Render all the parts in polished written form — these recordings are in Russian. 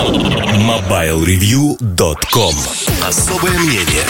MobileReview.com. Особое мнение.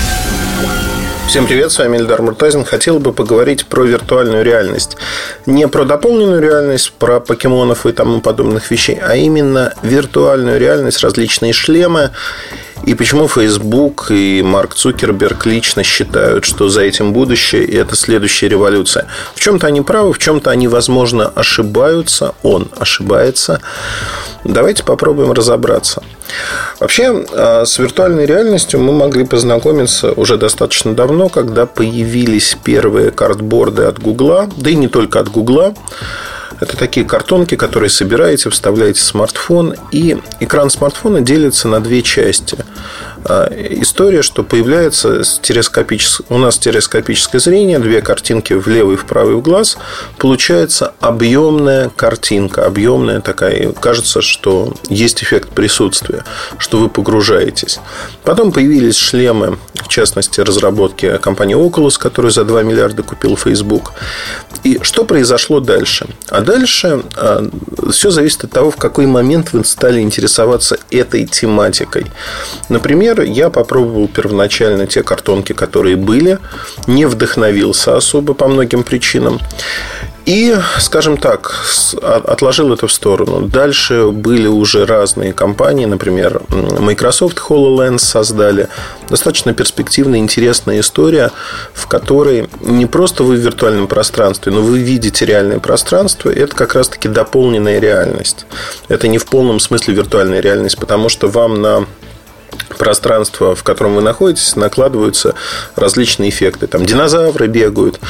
Всем привет, с вами Эльдар Муртазин. Хотел бы поговорить про виртуальную реальность. Не про дополненную реальность, про покемонов и тому подобных вещей, а именно виртуальную реальность, различные шлемы. И почему Facebook и Марк Цукерберг лично считают, что за этим будущее, и это следующая революция. В чем-то они правы, в чем-то они, возможно, ошибаются. Он ошибается. Давайте попробуем разобраться. Вообще, с виртуальной реальностью мы могли познакомиться уже достаточно давно, когда появились первые картборды от Гугла, да и не только от Гугла. Это такие картонки, которые собираете, вставляете в смартфон, и экран смартфона делится на две части. История, что появляется у нас стереоскопическое зрение, две картинки в левый и в правый глаз, получается объемная картинка, объемная такая, и кажется, что есть эффект присутствия, что вы погружаетесь. Потом появились шлемы, в частности, разработки компании Oculus, которую за 2 миллиарда купил Facebook. И что произошло дальше? А дальше все зависит от того, в какой момент вы стали интересоваться этой тематикой. Например, я попробовал первоначально те картонки, которые были, не вдохновился особо по многим причинам. И, скажем так, отложил это в сторону. Дальше были уже разные компании. Например, Microsoft HoloLens создали. Достаточно перспективная, интересная история, в которой не просто вы в виртуальном пространстве, но вы видите реальное пространство. И это как раз-таки дополненная реальность. Это не в полном смысле виртуальная реальность, потому что вам на пространство, в котором вы находитесь, накладываются различные эффекты. Там динозавры бегают,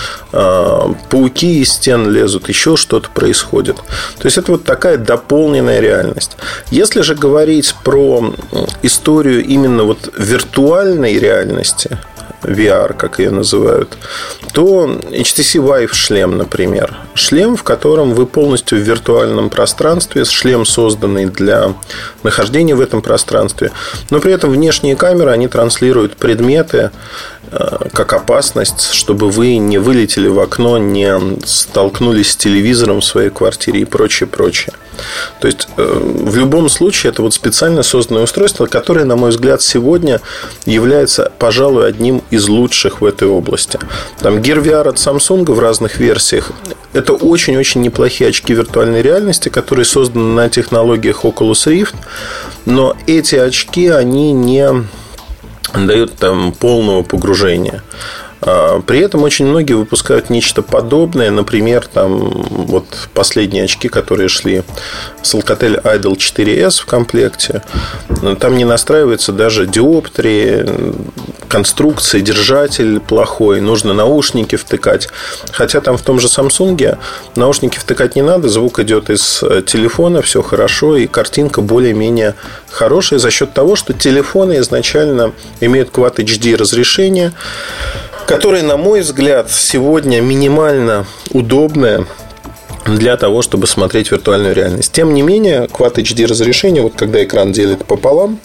пауки из стен лезут, еще что-то происходит. То есть это вот такая дополненная реальность. Если же говорить про историю именно вот виртуальной реальности, VR, как ее называют, то HTC Vive шлем, например. Шлем, в котором вы полностью в виртуальном пространстве, шлем, созданный для нахождения в этом пространстве, но при этом внешние камеры, они транслируют предметы как опасность, чтобы вы не вылетели в окно, не столкнулись с телевизором в своей квартире и прочее, прочее. То есть, в любом случае, это вот специально созданное устройство, которое, на мой взгляд, сегодня является, пожалуй, одним из лучших в этой области. Там Gear VR от Samsung в разных версиях. Это очень-очень неплохие очки виртуальной реальности, которые созданы на технологиях Oculus Rift. Но эти очки, они не дают там полного погружения. При этом очень многие выпускают нечто подобное. Например, там вот последние очки, которые шли с Alcatel Idol 4S в комплекте. Там не настраивается даже диоптрии, конструкция, держатель плохой. Нужно наушники втыкать. Хотя там в том же Samsung наушники втыкать не надо. Звук идет из телефона, все хорошо. И картинка более-менее хорошая за счет того, что телефоны изначально имеют Quad HD разрешение, которое, на мой взгляд, сегодня минимально удобное для того, чтобы смотреть виртуальную реальность. Тем не менее, Quad HD разрешение, вот когда экран делит пополам,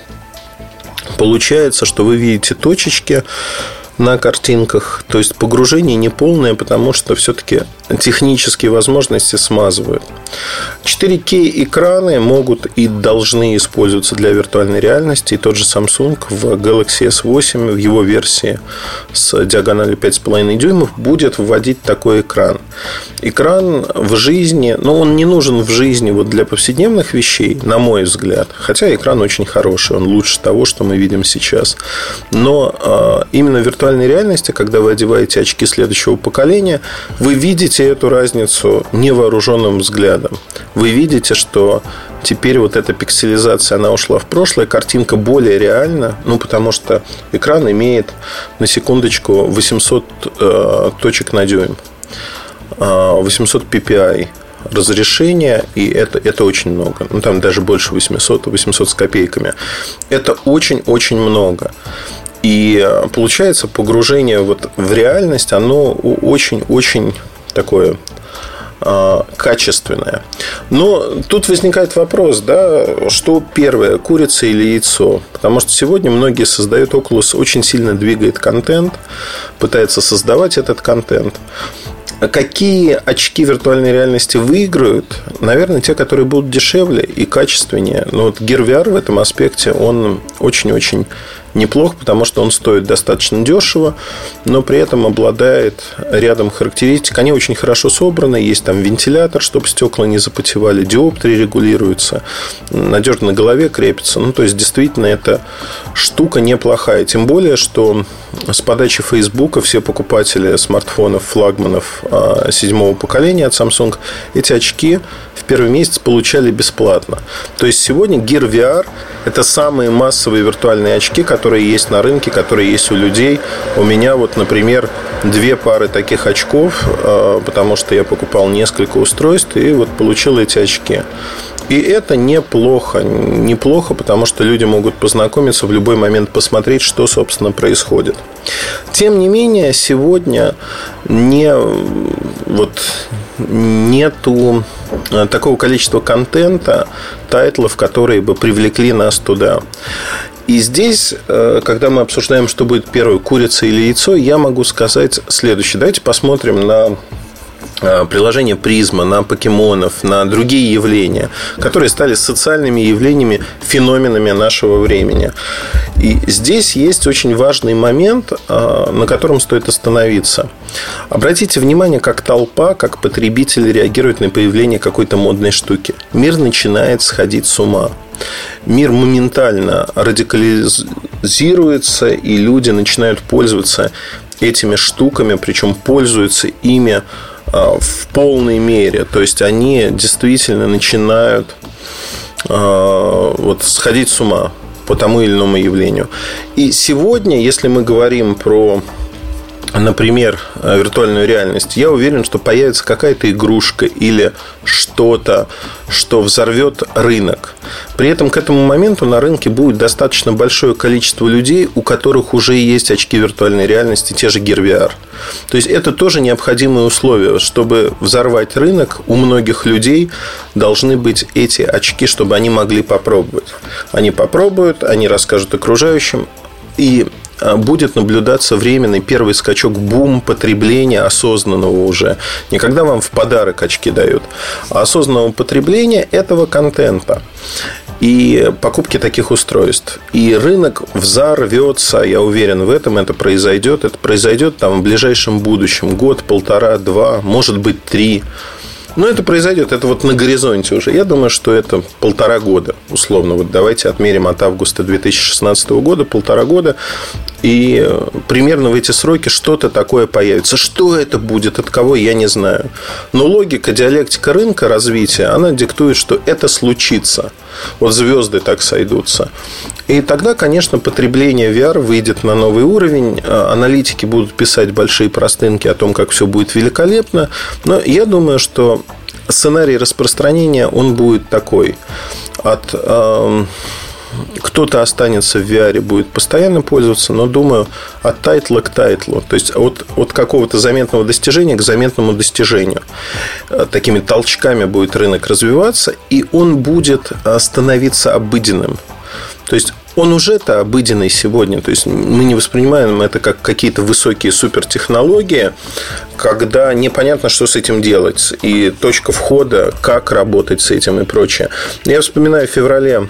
получается, что вы видите точечки на картинках. То есть погружение неполное, потому что все-таки технические возможности смазывают. 4К экраны могут и должны использоваться для виртуальной реальности. И тот же Samsung в Galaxy S8 в его версии с диагональю 5,5 дюймов будет вводить такой экран. Экран в жизни, но он не нужен в жизни вот для повседневных вещей, на мой взгляд. Хотя экран очень хороший, он лучше того, что мы видим сейчас. Но именно в виртуальной реальности, когда вы одеваете очки следующего поколения, вы видите эту разницу невооруженным взглядом. Вы видите, что теперь вот эта пикселизация, она ушла в прошлое, картинка более реальна, потому что экран имеет, на секундочку, 800 точек на дюйм, 800 ppi разрешение, и это очень много. Там даже больше 800 с копейками. Это очень-очень много. И получается, погружение вот в реальность, оно очень-очень такое качественное. Но тут возникает вопрос, да, что первое, курица или яйцо? Потому что сегодня многие создают, Oculus очень сильно двигает контент, пытается создавать этот контент. какие очки виртуальной реальности выиграют? Наверное, те, которые будут дешевле и качественнее. Но вот Gear VR в этом аспекте, он очень-очень неплох, потому что он стоит достаточно дешево, но при этом обладает рядом характеристик. Они очень хорошо собраны. Есть там вентилятор, чтобы стекла не запотевали, диоптрии регулируются, надежно на голове крепится. Ну, то есть, действительно, эта штука неплохая. Тем более, что с подачи Фейсбука все покупатели смартфонов, флагманов 7-го поколения от Samsung эти очки в первый месяц получали бесплатно. То есть, сегодня Gear VR – это самые массовые виртуальные очки, которые есть на рынке, которые есть у людей. У меня вот, например, 2 пары таких очков, потому что я покупал несколько устройств и вот получил эти очки. И это неплохо. Неплохо, потому что люди могут познакомиться, в любой момент посмотреть, что, собственно, происходит. Тем не менее, сегодня нету такого количества контента, тайтлов, которые бы привлекли нас туда. И здесь, когда мы обсуждаем, что будет первое, курица или яйцо, я могу сказать следующее. Давайте посмотрим на приложение Призма, на покемонов, на другие явления, которые стали социальными явлениями, феноменами нашего времени. И здесь есть очень важный момент, на котором стоит остановиться. Обратите внимание, как толпа, как потребители реагируют на появление какой-то модной штуки. Мир начинает сходить с ума. Мир моментально радикализируется, и люди начинают пользоваться этими штуками, причем пользуются ими в полной мере. То есть они действительно начинают сходить с ума по тому или иному явлению. И сегодня, если мы говорим про, например, виртуальную реальность, я уверен, что появится какая-то игрушка или что-то, что взорвет рынок. При этом к этому моменту на рынке будет достаточно большое количество людей, у которых уже есть очки виртуальной реальности, те же Gear VR. То есть это тоже необходимые условия. Чтобы взорвать рынок, у многих людей должны быть эти очки, чтобы они могли попробовать. Они попробуют, они расскажут окружающим, и будет наблюдаться временный первый скачок, бум потребления осознанного уже. Не когда вам в подарок очки дают, а осознанного потребления этого контента и покупки таких устройств. И рынок взорвется, я уверен в этом, это произойдет. Это произойдет там в ближайшем будущем. Год, 1,5-2, может быть 3. Но это произойдет, это вот на горизонте уже. Я думаю, что это 1,5 года, условно. Вот давайте отмерим от августа 2016 года, 1,5 года. И примерно в эти сроки что-то такое появится. Что это будет, от кого, я не знаю. Но логика, диалектика рынка развития, она диктует, что это случится. Вот звезды так сойдутся. И тогда, конечно, потребление VR выйдет на новый уровень. Аналитики будут писать большие простынки о том, как все будет великолепно. Но я думаю, что сценарий распространения, он будет такой. Кто-то останется в VR, будет постоянно пользоваться, но, думаю, от тайтла к тайтлу. То есть от какого-то заметного достижения к заметному достижению. Такими толчками будет рынок развиваться, и он будет становиться обыденным. То есть он уже-то обыденный сегодня. То есть мы не воспринимаем это как какие-то высокие супертехнологии, когда непонятно, что с этим делать. И точка входа, как работать с этим и прочее. Я вспоминаю в феврале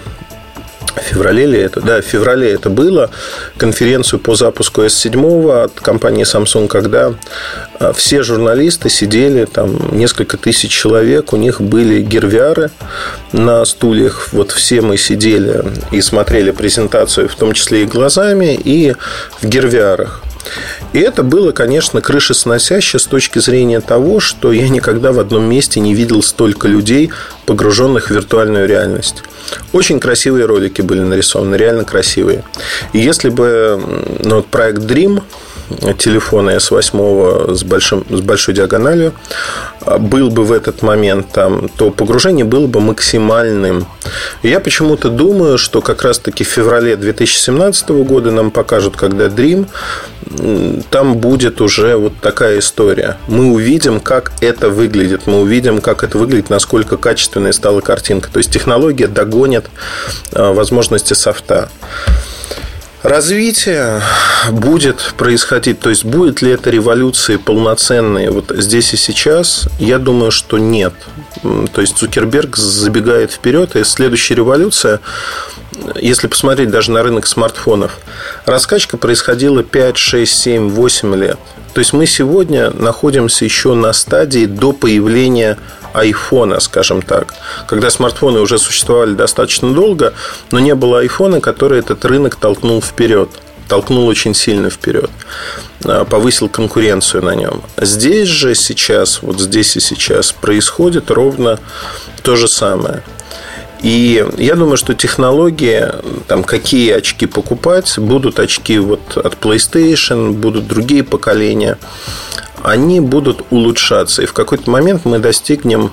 это было, конференцию по запуску S7 от компании Samsung, когда все журналисты сидели, там несколько тысяч человек, у них были Gear VR на стульях. Вот все мы сидели и смотрели презентацию, в том числе и глазами, и в Gear VR. И это было, конечно, крышесносяще с точки зрения того, что я никогда в одном месте не видел столько людей, погруженных в виртуальную реальность. Очень красивые ролики были нарисованы, реально красивые. И если бы проект Dream телефона S8 с большой диагональю был бы в этот момент там, то погружение было бы максимальным. И я почему-то думаю, что как раз-таки в феврале 2017 года нам покажут, когда Dream, там будет уже вот такая история. Мы увидим, как это выглядит. Мы увидим, как это выглядит, насколько качественной стала картинка. То есть технология догонит возможности софта. Развитие будет происходить, то есть будет ли это революции полноценные вот здесь и сейчас, я думаю, что нет. То есть Цукерберг забегает вперед, и следующая революция, если посмотреть даже на рынок смартфонов, раскачка происходила 5, 6, 7, 8 лет. То есть мы сегодня находимся еще на стадии до появления айфона, скажем так, когда смартфоны уже существовали достаточно долго, но не было айфона, который этот рынок толкнул вперед, толкнул очень сильно вперед, повысил конкуренцию на нем. Здесь же сейчас, вот здесь и сейчас происходит ровно то же самое. И я думаю, что технологии, там, какие очки покупать, будут очки вот от PlayStation, будут другие поколения, они будут улучшаться. И в какой-то момент мы достигнем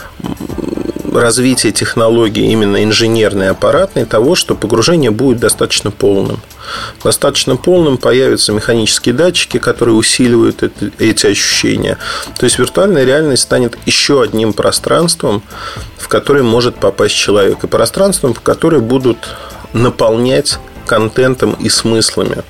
развития технологий именно инженерной, аппаратной, того, что погружение будет достаточно полным. Достаточно полным появятся механические датчики, которые усиливают эти ощущения. То есть виртуальная реальность станет еще одним пространством, в которое может попасть человек, и пространством, в которое будут наполнять контентом и смыслами.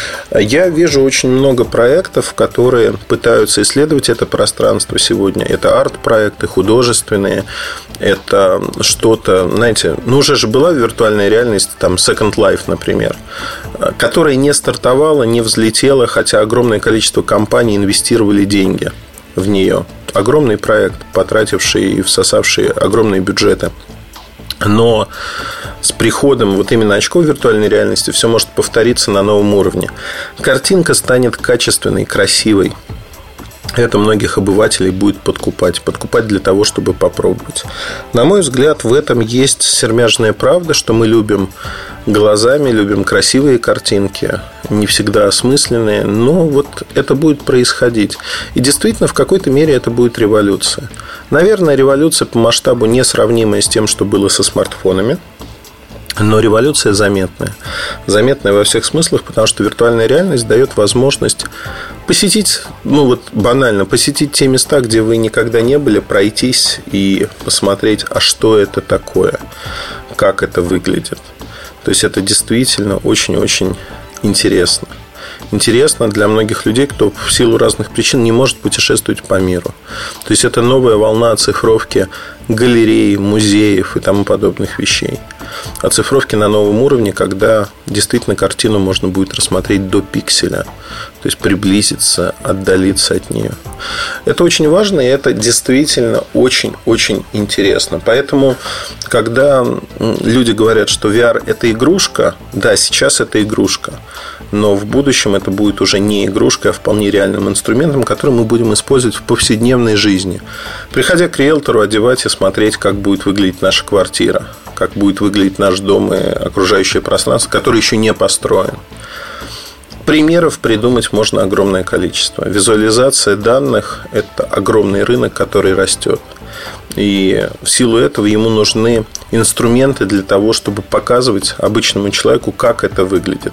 Я вижу очень много проектов, которые пытаются исследовать это пространство сегодня. Это арт-проекты, художественные. Это что-то, знаете, уже же была виртуальная реальность, там Second Life, например, которая не стартовала, не взлетела, хотя огромное количество компаний инвестировали деньги в нее. Огромный проект, потративший и всосавший огромные бюджеты. Но с приходом вот именно очков виртуальной реальности все может повториться на новом уровне. Картинка станет качественной, красивой. Это многих обывателей будет подкупать для того, чтобы попробовать. На мой взгляд, в этом есть сермяжная правда, что мы любим глазами, любим красивые картинки, не всегда осмысленные, но вот это будет происходить. И действительно, в какой-то мере это будет революция. Наверное, революция по масштабу несравнимая с тем, что было со смартфонами. Но революция заметная. Заметная во всех смыслах, потому что виртуальная реальность дает возможность посетить, банально, посетить те места, где вы никогда не были, пройтись и посмотреть, а что это такое, как это выглядит. То есть это действительно очень-очень интересно. Интересно для многих людей, кто в силу разных причин не может путешествовать по миру. То есть это новая волна оцифровки галерей, музеев и тому подобных вещей. Оцифровки на новом уровне, когда действительно картину можно будет рассмотреть до пикселя. То есть приблизиться, отдалиться от нее. Это очень важно, и это действительно очень-очень интересно. Поэтому, когда люди говорят, что VR – это игрушка, да, сейчас это игрушка. Но в будущем это будет уже не игрушкой, а вполне реальным инструментом, который мы будем использовать в повседневной жизни. Приходя к риэлтору, одевать и смотреть, как будет выглядеть наша квартира, как будет выглядеть наш дом и окружающее пространство, которое еще не построен. Примеров придумать можно огромное количество. Визуализация данных – это огромный рынок, который растет. И в силу этого ему нужны инструменты для того, чтобы показывать обычному человеку, как это выглядит.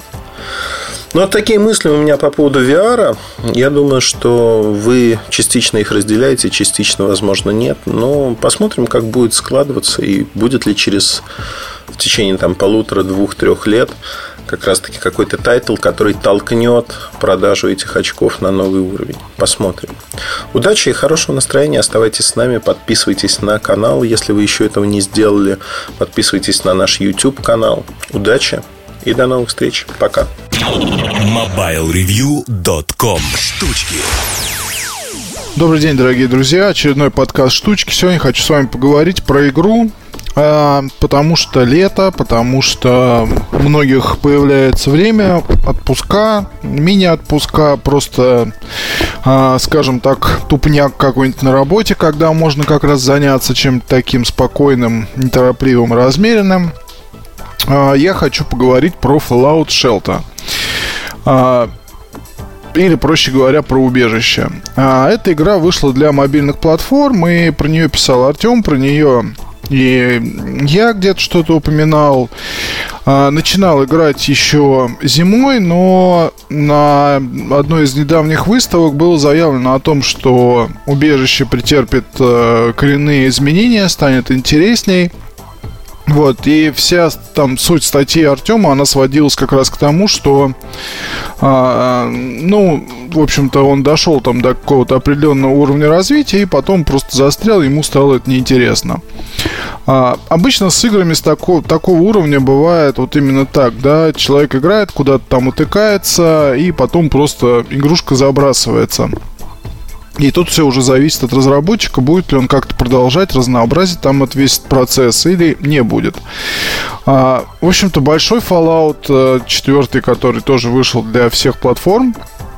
Но такие мысли у меня по поводу VR. Я думаю, что вы частично их разделяете, частично, возможно, нет. Но посмотрим, как будет складываться и будет ли в течение 1,5, 2, 3 лет как раз-таки какой-то тайтл, который толкнет продажу этих очков на новый уровень. Посмотрим. Удачи и хорошего настроения. Оставайтесь с нами, подписывайтесь на канал, если вы еще этого не сделали. Подписывайтесь на наш YouTube-канал. Удачи и до новых встреч. Пока. MobileReview.com. Штучки. Добрый день, дорогие друзья. Очередной подкаст «Штучки». Сегодня хочу с вами поговорить про игру, потому что лето, потому что у многих появляется время, отпуска, мини-отпуска, просто, скажем так, тупняк какой-нибудь на работе, когда можно как раз заняться чем-то таким спокойным, неторопливым, размеренным. Я хочу поговорить про Fallout Shelter. Или, проще говоря, про убежище. Эта игра вышла для мобильных платформ, и про нее писал Артем, про нее и я где-то что-то упоминал. Начинал играть еще зимой, но на одной из недавних выставок было заявлено о том, что убежище претерпит коренные изменения, станет интересней. Вот, и вся там суть статьи Артема, она сводилась как раз к тому, что, в общем-то, он дошел там до какого-то определенного уровня развития и потом просто застрял, ему стало это неинтересно. Обычно с играми с такого уровня бывает вот именно так, да, человек играет, куда-то там утыкается, и потом просто игрушка забрасывается. И тут все уже зависит от разработчика, будет ли он как-то продолжать разнообразить там весь процесс или не будет. В общем-то, большой Fallout 4, который тоже вышел для всех платформ,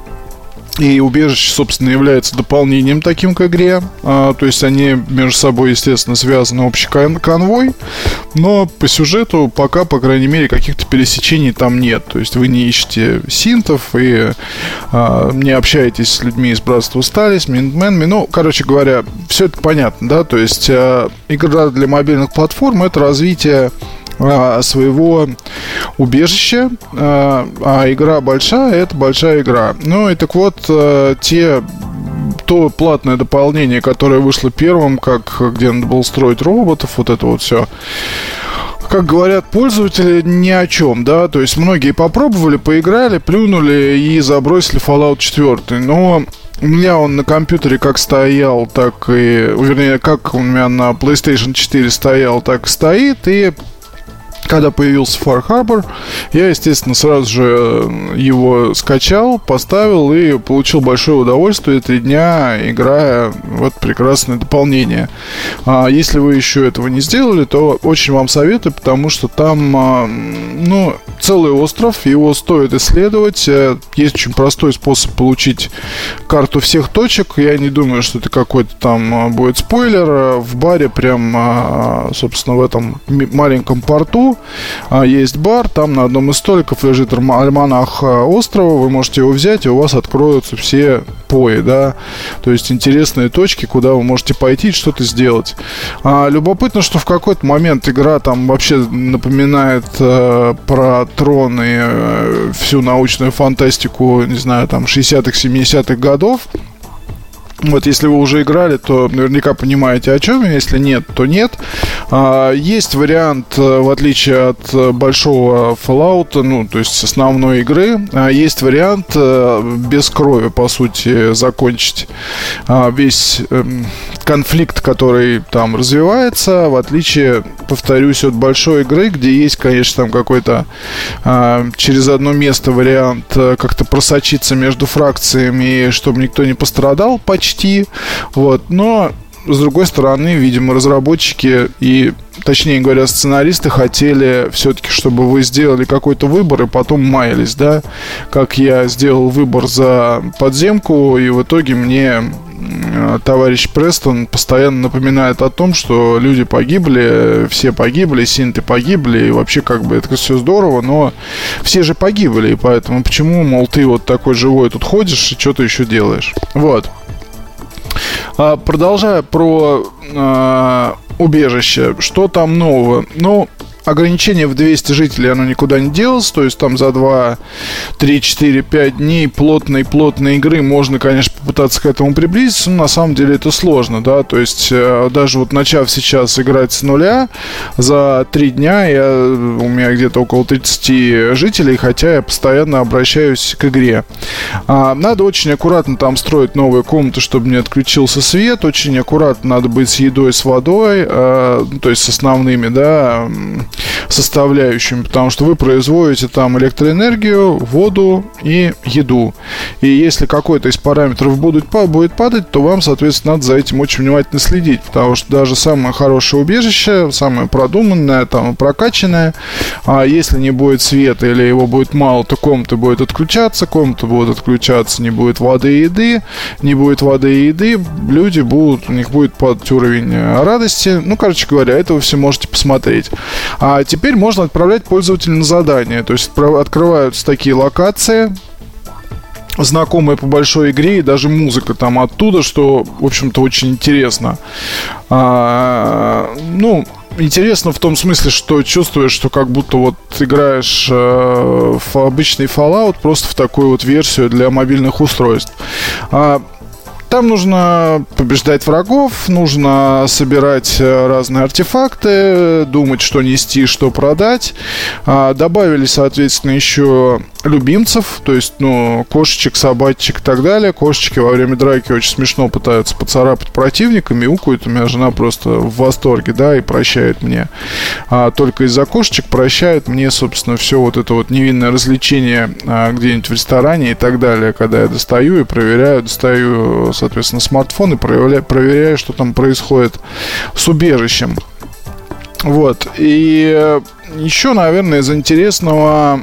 и убежище, собственно, является дополнением таким к игре. То есть они между собой, естественно, связаны, общий конвой. Но по сюжету пока, по крайней мере, каких-то пересечений там нет. То есть вы не ищете синтов и не общаетесь с людьми из Братства Стали, с Минтменами. Ну, короче говоря, все это понятно, да. То есть игра для мобильных платформ — это развитие своего убежища, а игра большая — это большая игра. Ну и так вот, то платное дополнение, которое вышло первым, где надо было строить роботов, вот это вот все, как говорят пользователи, ни о чем, да, то есть многие попробовали, поиграли, плюнули и забросили Fallout 4, но у меня он на компьютере как стоял, так и, вернее, как у меня на PlayStation 4 стоял, так и стоит, и когда появился Far Harbor, я, естественно, сразу же его скачал, поставил и получил большое удовольствие 3 дня, играя в это прекрасное дополнение. Если вы еще этого не сделали, то очень вам советую, потому что там, целый остров, его стоит исследовать. Есть очень простой способ получить карту всех точек. Я не думаю, что это какой-то там будет спойлер. В баре прям, собственно, в этом маленьком порту есть бар, там на одном из столиков лежит альманах острова, вы можете его взять, и у вас откроются все пои, да, то есть интересные точки, куда вы можете пойти и что-то сделать. Любопытно, что в какой-то момент игра там вообще напоминает про трон и всю научную фантастику, не знаю, там 60-х, 70-х годов. Вот, если вы уже играли, то наверняка понимаете, о чем. Если нет, то нет. Есть вариант, в отличие от большого Fallout, то есть основной игры, есть вариант без крови, по сути, закончить весь конфликт, который там развивается, в отличие, повторюсь, от большой игры, где есть, конечно, там какой-то через одно место вариант как-то просочиться между фракциями, чтобы никто не пострадал, почти. Вот, но с другой стороны, видимо, разработчики и, точнее говоря, сценаристы хотели все-таки, чтобы вы сделали какой-то выбор и потом маялись, да, как я сделал выбор за подземку, и в итоге мне товарищ Престон постоянно напоминает о том, что люди погибли, все погибли, синты погибли, и вообще как бы это все здорово, но все же погибли, и поэтому почему, мол, ты вот такой живой тут ходишь и что-то еще делаешь. Вот. Продолжая про убежище, что там нового? Ограничение в 200 жителей, оно никуда не делось. То есть там за 2, 3, 4, 5 дней плотной игры можно, конечно, попытаться к этому приблизиться, но на самом деле это сложно, да. То есть даже вот начав сейчас играть с нуля, за 3 дня у меня где-то около 30 жителей, хотя я постоянно обращаюсь к игре. Надо очень аккуратно там строить новые комнаты, чтобы не отключился свет. Очень аккуратно надо быть с едой, с водой, то есть с основными, да, составляющими, потому что вы производите там электроэнергию, воду и еду. И если какой-то из параметров будет падать, то вам, соответственно, надо за этим очень внимательно следить, потому что даже самое хорошее убежище, самое продуманное, там, прокачанное, а если не будет света или его будет мало, то комната будет отключаться, не будет воды и еды, люди будут, у них будет падать уровень радости. Короче говоря, это вы все можете посмотреть. А теперь можно отправлять пользователя на задание. То есть открываются такие локации, знакомые по большой игре, и даже музыка там оттуда, что, в общем-то, очень интересно. Интересно в том смысле, что чувствуешь, что как будто вот играешь в обычный Fallout, просто в такую вот версию для мобильных устройств. Там нужно побеждать врагов, нужно собирать разные артефакты, думать, что нести, что продать. Добавили, соответственно, еще любимцев, то есть, кошечек, собачек и так далее. Кошечки во время драки очень смешно пытаются поцарапать противника, мяукают. У меня жена просто в восторге, да, и прощает мне. Только из-за кошечек прощает мне, собственно, все вот это вот невинное развлечение где-нибудь в ресторане и так далее, когда я достаю и проверяю, соответственно, смартфон и проверяю, что там происходит с убежищем. Вот. И еще, наверное, из интересного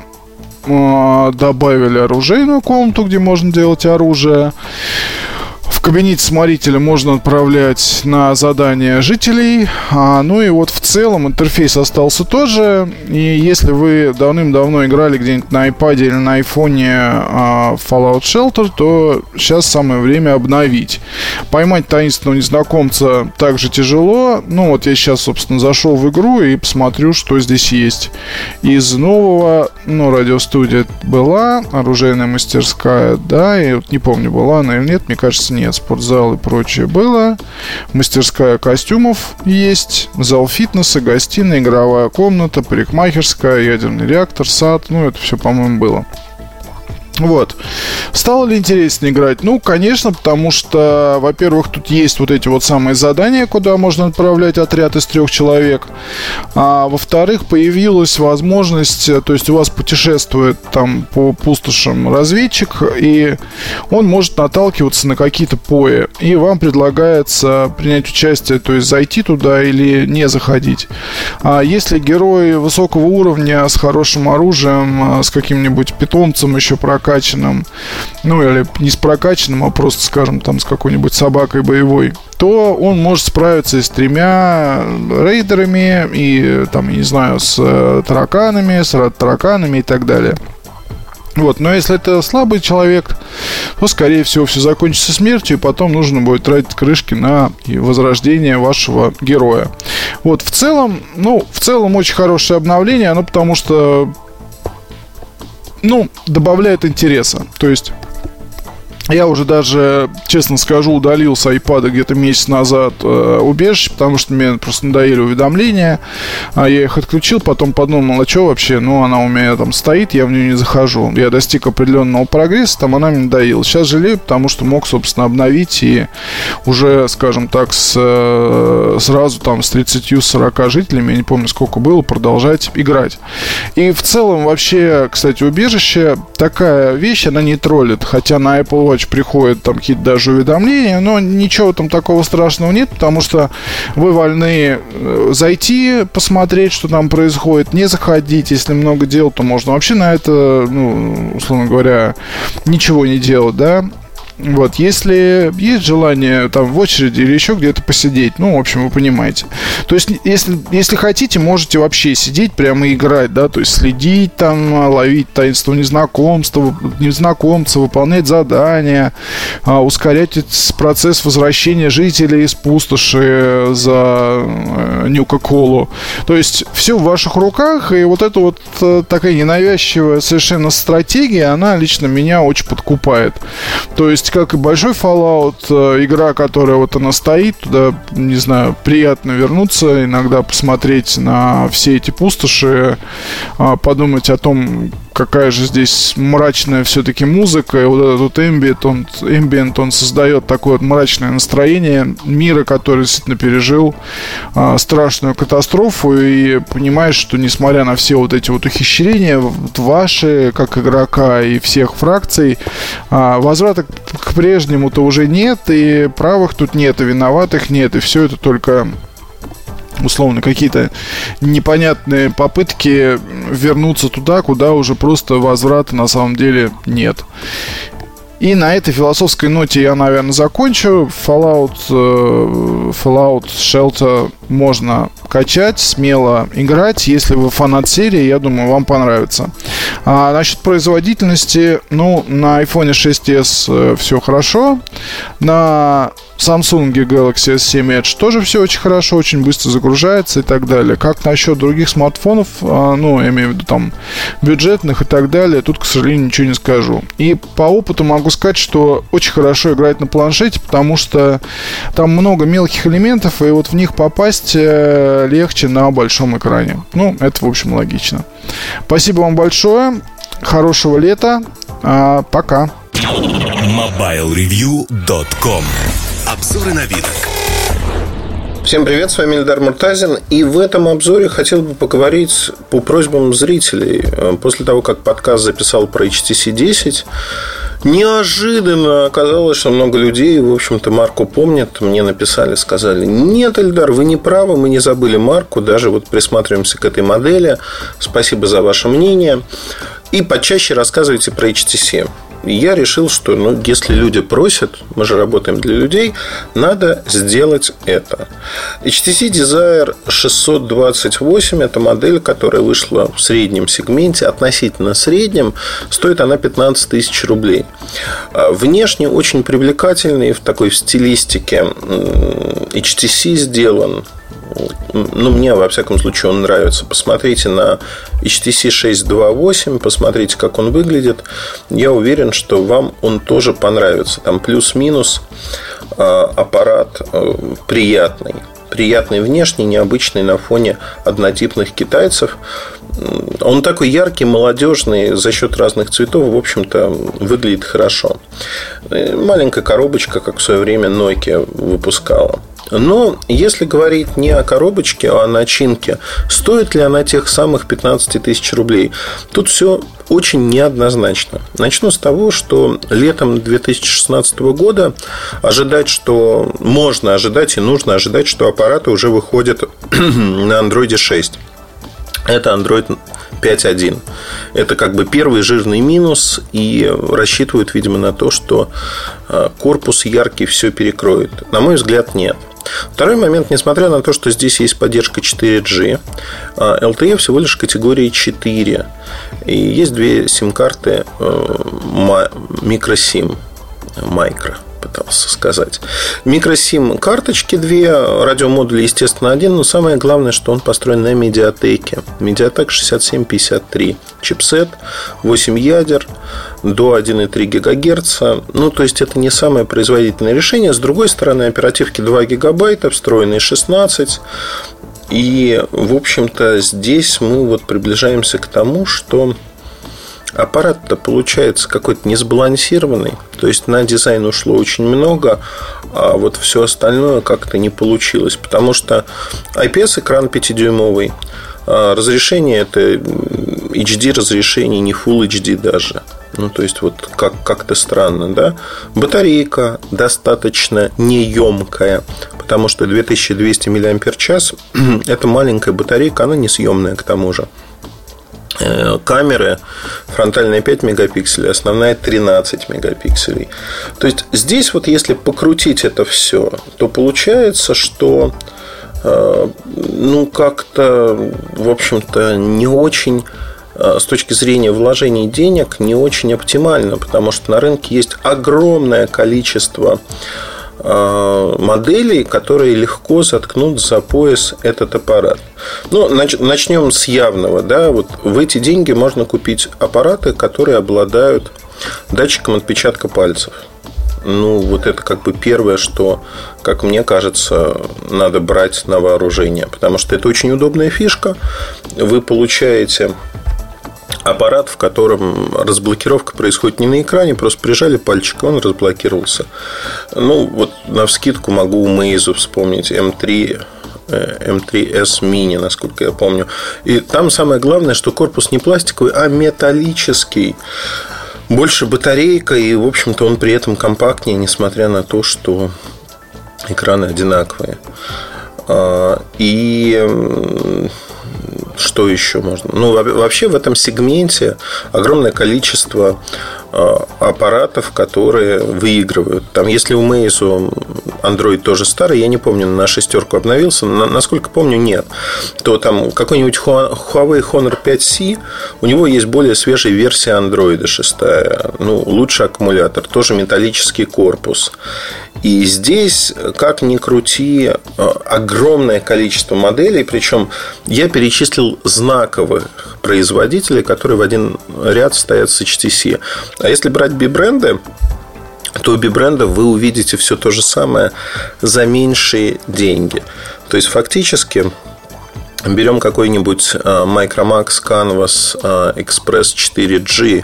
добавили оружейную комнату, где можно делать оружие. В кабинете смотрителя можно отправлять на задания жителей. Ну и вот в целом интерфейс остался тот же. И если вы давным-давно играли где-нибудь на iPad или на iPhone Fallout Shelter, то сейчас самое время обновить. Поймать таинственного незнакомца также тяжело. Вот я сейчас, собственно, зашел в игру и посмотрю, что здесь есть. Из нового, радиостудия была, оружейная мастерская, да, и вот не помню, была она или нет, мне кажется, нет. Спортзал и прочее было. Мастерская костюмов есть. Зал фитнеса, гостиная, игровая комната, парикмахерская, ядерный реактор, сад. Это все, по-моему, было. Вот. Стало ли интереснее играть? Конечно, потому что, во-первых, тут есть вот эти вот самые задания, куда можно отправлять отряд из 3 человек. А во-вторых, появилась возможность, то есть у вас путешествует там по пустошам разведчик, и он может наталкиваться на какие-то пои, и вам предлагается принять участие, то есть зайти туда или не заходить. А если герой высокого уровня с хорошим оружием, с каким-нибудь питомцем еще прокачанным, или не с прокачанным, а просто, скажем, там с какой-нибудь собакой боевой, то он может справиться и с 3 рейдерами, и там, я не знаю, с тараканами и так далее. Вот, но если это слабый человек, то, скорее всего, все закончится смертью, и потом нужно будет тратить крышки на возрождение вашего героя. Вот, в целом очень хорошее обновление, потому что добавляет интереса. То есть я уже даже, честно скажу, удалил с iPad где-то месяц назад убежище, потому что мне просто надоели уведомления. Я их отключил, потом подумал, что вообще, она у меня там стоит, я в нее не захожу. Я достиг определенного прогресса, там она мне надоела. Сейчас жалею, потому что мог, собственно, обновить и уже, скажем так, сразу там с 30-40 жителями, я не помню, сколько было, продолжать играть. И в целом вообще, кстати, убежище такая вещь, она не троллит, хотя на Apple Watch приходят там какие-то даже уведомления, но ничего там такого страшного нет, потому что вы вольны зайти, посмотреть, что там происходит, не заходить. Если много дел, то можно вообще на это, условно говоря, ничего не делать, да. Вот, если есть желание там в очереди или еще где-то посидеть, в общем, вы понимаете. То есть, если хотите, можете вообще сидеть прямо и играть, да, то есть следить там, ловить таинство незнакомца, выполнять задания, ускорять процесс возвращения жителей из пустоши за Нюка-Колу. То есть, все в ваших руках, и вот эта вот такая ненавязчивая совершенно стратегия, она лично меня очень подкупает. То есть, как и большой Fallout, игра, которая вот она стоит, туда, не знаю, приятно вернуться, иногда посмотреть на все эти пустоши, подумать о том, какая же здесь мрачная все-таки музыка, и вот этот эмбиент, он создает такое вот мрачное настроение мира, который действительно пережил страшную катастрофу, и понимаешь, что несмотря на все вот эти вот ухищрения, ваши, как игрока и всех фракций, возврата к прежнему-то уже нет, и правых тут нет, и виноватых нет, и все это только условно какие-то непонятные попытки вернуться туда, куда уже просто возврата на самом деле нет. И на этой философской ноте я, наверное, закончу. Fallout Shelter можно качать, смело играть. Если вы фанат серии, я думаю, вам понравится. А насчет производительности, на iPhone 6s все хорошо. На Samsung Galaxy S7 Edge тоже все очень хорошо, очень быстро загружается и так далее. Как насчет других смартфонов, я имею в виду там бюджетных и так далее, тут, к сожалению, ничего не скажу. И по опыту могу сказать, что очень хорошо играть на планшете, потому что там много мелких элементов, и вот в них попасть легче на большом экране. Это, в общем, логично. Спасибо вам большое. Хорошего лета. Пока. MobileReview.com. Обзоры новинок. Всем привет, с вами Эльдар Муртазин. И в этом обзоре хотел бы поговорить по просьбам зрителей. После того, как подкаст записал про HTC 10, неожиданно оказалось, что много людей, в общем-то, марку помнят. Мне написали, сказали: нет, Эльдар, вы не правы, мы не забыли марку. Даже вот присматриваемся к этой модели. Спасибо за ваше мнение. И почаще рассказывайте про HTC. И я решил, что если люди просят, мы же работаем для людей, надо сделать это. HTC Desire 628 – это модель, которая вышла в среднем сегменте, относительно среднем. Стоит она 15 тысяч рублей. Внешне очень привлекательный, в такой стилистике HTC сделан. Мне, во всяком случае, он нравится. Посмотрите на HTC 628, посмотрите, как он выглядит. Я уверен, что вам он тоже понравится. Там плюс-минус аппарат приятный. Приятный внешне, необычный на фоне однотипных китайцев. Он такой яркий, молодежный, за счет разных цветов, в общем-то, выглядит хорошо. Маленькая коробочка, как в свое время Nokia выпускала. Но если говорить не о коробочке, а о начинке, стоит ли она тех самых 15 тысяч рублей? Тут все очень неоднозначно. Начну с того, что летом 2016 года можно ожидать и нужно ожидать, что аппараты уже выходят на Android 6. Это Android 5.1. Это как бы первый жирный минус. И рассчитывают, видимо, на то, что корпус яркий все перекроет. На мой взгляд, нет. Второй момент, несмотря на то, что здесь есть поддержка 4G, LTE всего лишь категории 4. И есть две сим-карты микросим. Пытался сказать. Микросим карточки две, радиомодули, естественно, один. Но самое главное, что он построен на Mediatek. Mediatek 6753. Чипсет, 8 ядер, до 1,3 ГГц. То есть это не самое производительное решение. С другой стороны, оперативки 2 ГБ, встроенные 16. И, в общем-то, здесь мы приближаемся к тому, что аппарат-то получается какой-то несбалансированный. То есть на дизайн ушло очень много, а вот все остальное как-то не получилось. Потому что IPS-экран 5-дюймовый, разрешение это HD разрешение, не Full HD даже. То есть как-то странно, да? Батарейка достаточно неемкая, потому что 2200 мАч это маленькая батарейка, она несъемная к тому же. Камеры фронтальная 5 мегапикселей, основная 13 мегапикселей. То есть здесь если покрутить это все, то получается, что как-то, в общем-то, не очень, с точки зрения вложений денег, не очень оптимально, потому что на рынке есть огромное количество моделей, которые легко заткнут за пояс этот аппарат. Начнем с явного, да? В эти деньги можно купить аппараты, которые обладают датчиком отпечатка пальцев. Это как бы первое, что, как мне кажется, надо брать на вооружение, потому что это очень удобная фишка. Вы получаете аппарат, в котором разблокировка происходит не на экране, просто прижали пальчик, и он разблокировался. Навскидку могу у Meizu вспомнить M3S Mini, насколько я помню. И там самое главное, что корпус не пластиковый, а металлический. Больше батарейка, и, в общем-то, он при этом компактнее, несмотря на то, что экраны одинаковые. И что еще можно? Вообще в этом сегменте огромное количество аппаратов, которые выигрывают. Там, если у Meizu Android тоже старый, я не помню, на 6 обновился, насколько помню, нет, то там какой-нибудь Huawei Honor 5C, у него есть более свежая версия Android 6, лучший аккумулятор, тоже металлический корпус. И здесь, как ни крути, огромное количество моделей, причем я перечислил знаковых производителей, которые в один ряд стоят с HTC. А если брать B-бренды, то у B-брендов вы увидите все то же самое за меньшие деньги. То есть, фактически, берем какой-нибудь Micromax Canvas Express 4G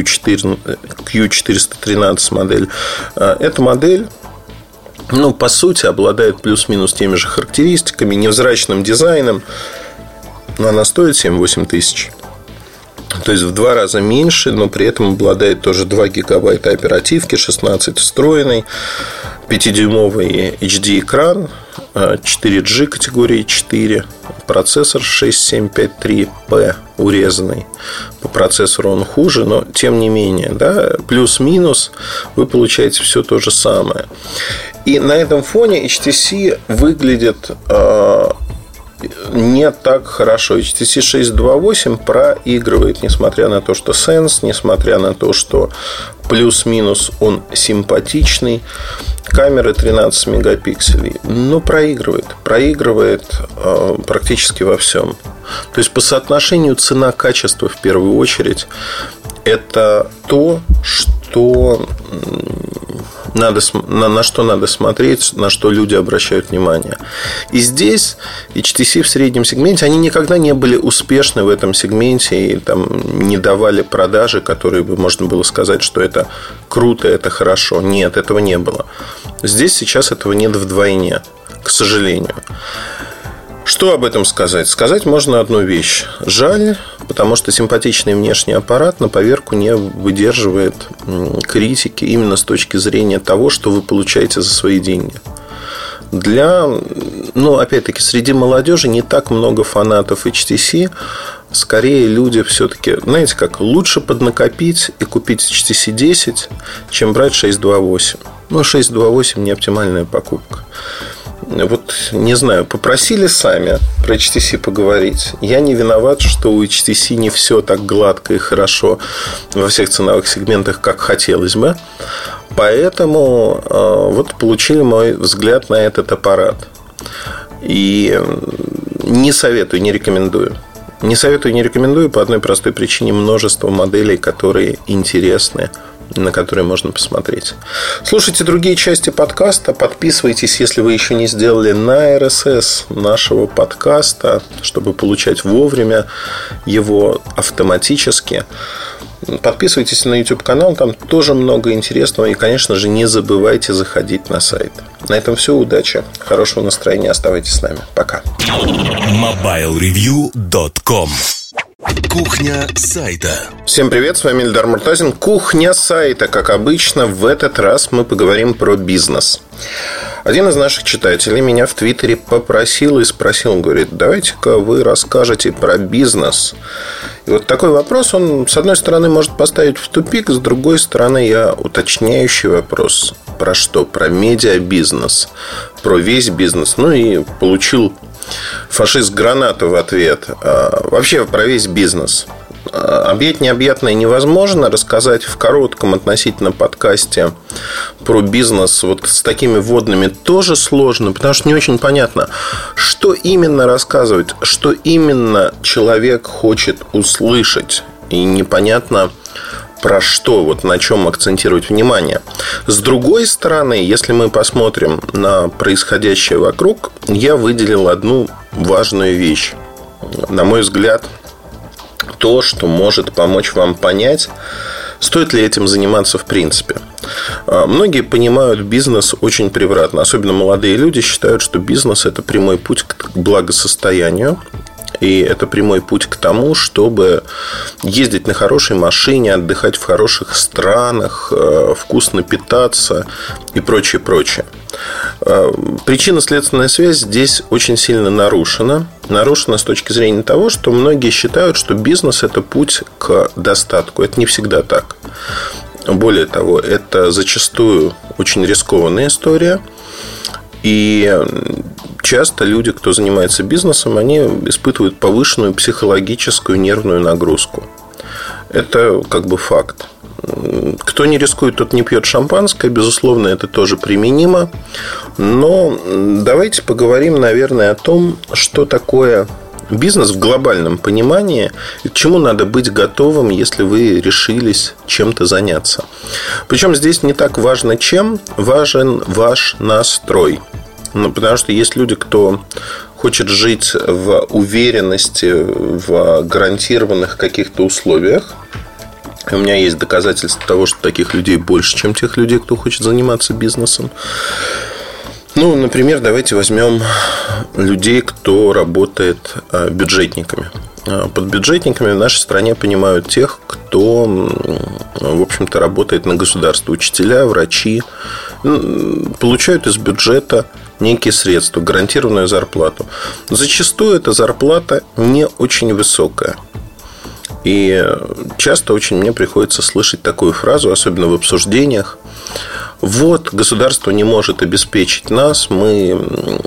Q413 модель. Эта модель, по сути, обладает плюс-минус теми же характеристиками, невзрачным дизайном, но она стоит 7-8 тысяч. То есть в 2 раза меньше, но при этом обладает тоже 2 гигабайта оперативки, 16 встроенный, 5-дюймовый HD-экран, 4G категории 4, процессор 6753P урезанный. По процессору он хуже, но тем не менее, да, плюс-минус вы получаете все то же самое. И на этом фоне HTC выглядит не так хорошо. HTC 628 проигрывает, несмотря на то, что Sense, несмотря на то, что плюс-минус он симпатичный. Камеры 13 мегапикселей. Но проигрывает практически во всем. То есть по соотношению цена-качество в первую очередь это то, что на что надо смотреть, на что люди обращают внимание. И здесь HTC в среднем сегменте, они никогда не были успешны в этом сегменте и там не давали продажи, которые бы можно было сказать, что это круто, это хорошо. Нет, этого не было. Здесь сейчас этого нет вдвойне, к сожалению. Что об этом сказать? Сказать можно одну вещь. Жаль, потому что симпатичный внешний аппарат на поверку не выдерживает критики именно с точки зрения того, что вы получаете за свои деньги. Опять-таки, среди молодежи не так много фанатов HTC. Скорее люди все-таки, знаете как, лучше поднакопить и купить HTC 10, чем брать 628. 628 не оптимальная покупка. Не знаю, попросили сами про HTC поговорить. Я не виноват, что у HTC не все так гладко и хорошо во всех ценовых сегментах, как хотелось бы. Поэтому получили мой взгляд на этот аппарат. И не советую, не рекомендую. Не советую, не рекомендую по одной простой причине: множество моделей, которые интересны, на которые можно посмотреть. Слушайте другие части подкаста. Подписывайтесь, если вы еще не сделали, на RSS нашего подкаста, чтобы получать вовремя его автоматически. Подписывайтесь на YouTube-канал, там тоже много интересного. И, конечно же, не забывайте заходить на сайт. На этом все, удачи, хорошего настроения, оставайтесь с нами. Пока. MobileReview.com. Кухня сайта. Всем привет, с вами Эльдар Муртазин. Кухня сайта, как обычно. В этот раз мы поговорим про бизнес. Один из наших читателей меня в Твиттере попросил и спросил, говорит: давайте-ка вы расскажете про бизнес. И такой вопрос, он, с одной стороны, может поставить в тупик, с другой стороны, я уточняющий вопрос. Про что? Про медиабизнес, про весь бизнес. И получил фашист гранату в ответ. Вообще про весь бизнес. Объять необъятное невозможно. Рассказать в коротком относительно подкасте про бизнес с такими вводными тоже сложно, потому что не очень понятно, что именно рассказывать, что именно человек хочет услышать. И непонятно, про что, на чем акцентировать внимание. С другой стороны, если мы посмотрим на происходящее вокруг, я выделил одну важную вещь. На мой взгляд, то, что может помочь вам понять, стоит ли этим заниматься в принципе. Многие понимают бизнес очень превратно. Особенно молодые люди считают, что бизнес – это прямой путь к благосостоянию. И это прямой путь к тому, чтобы ездить на хорошей машине, отдыхать в хороших странах, вкусно питаться и прочее, прочее. Причинно-следственная связь здесь очень сильно нарушена. Нарушена с точки зрения того, что многие считают, что бизнес – это путь к достатку. Это не всегда так. Более того, это зачастую очень рискованная история. И часто люди, кто занимается бизнесом, они испытывают повышенную психологическую нервную нагрузку. Это как бы факт. Кто не рискует, тот не пьет шампанское. Безусловно, это тоже применимо. Но давайте поговорим, наверное, о том, что такое бизнес в глобальном понимании и к чему надо быть готовым, если вы решились чем-то заняться. Причем здесь не так важно, чем важен ваш настрой. Потому что есть люди, кто хочет жить в уверенности, в гарантированных каких-то условиях. У меня есть доказательства того, что таких людей больше, чем тех людей, кто хочет заниматься бизнесом. Например, давайте возьмем людей, кто работает бюджетниками. Под бюджетниками в нашей стране понимают тех, кто, в общем-то, работает на государство. Учителя, врачи получают из бюджета некие средства, гарантированную зарплату. Зачастую эта зарплата не очень высокая. И часто очень мне приходится слышать такую фразу, особенно в обсуждениях: вот, государство не может обеспечить нас, мы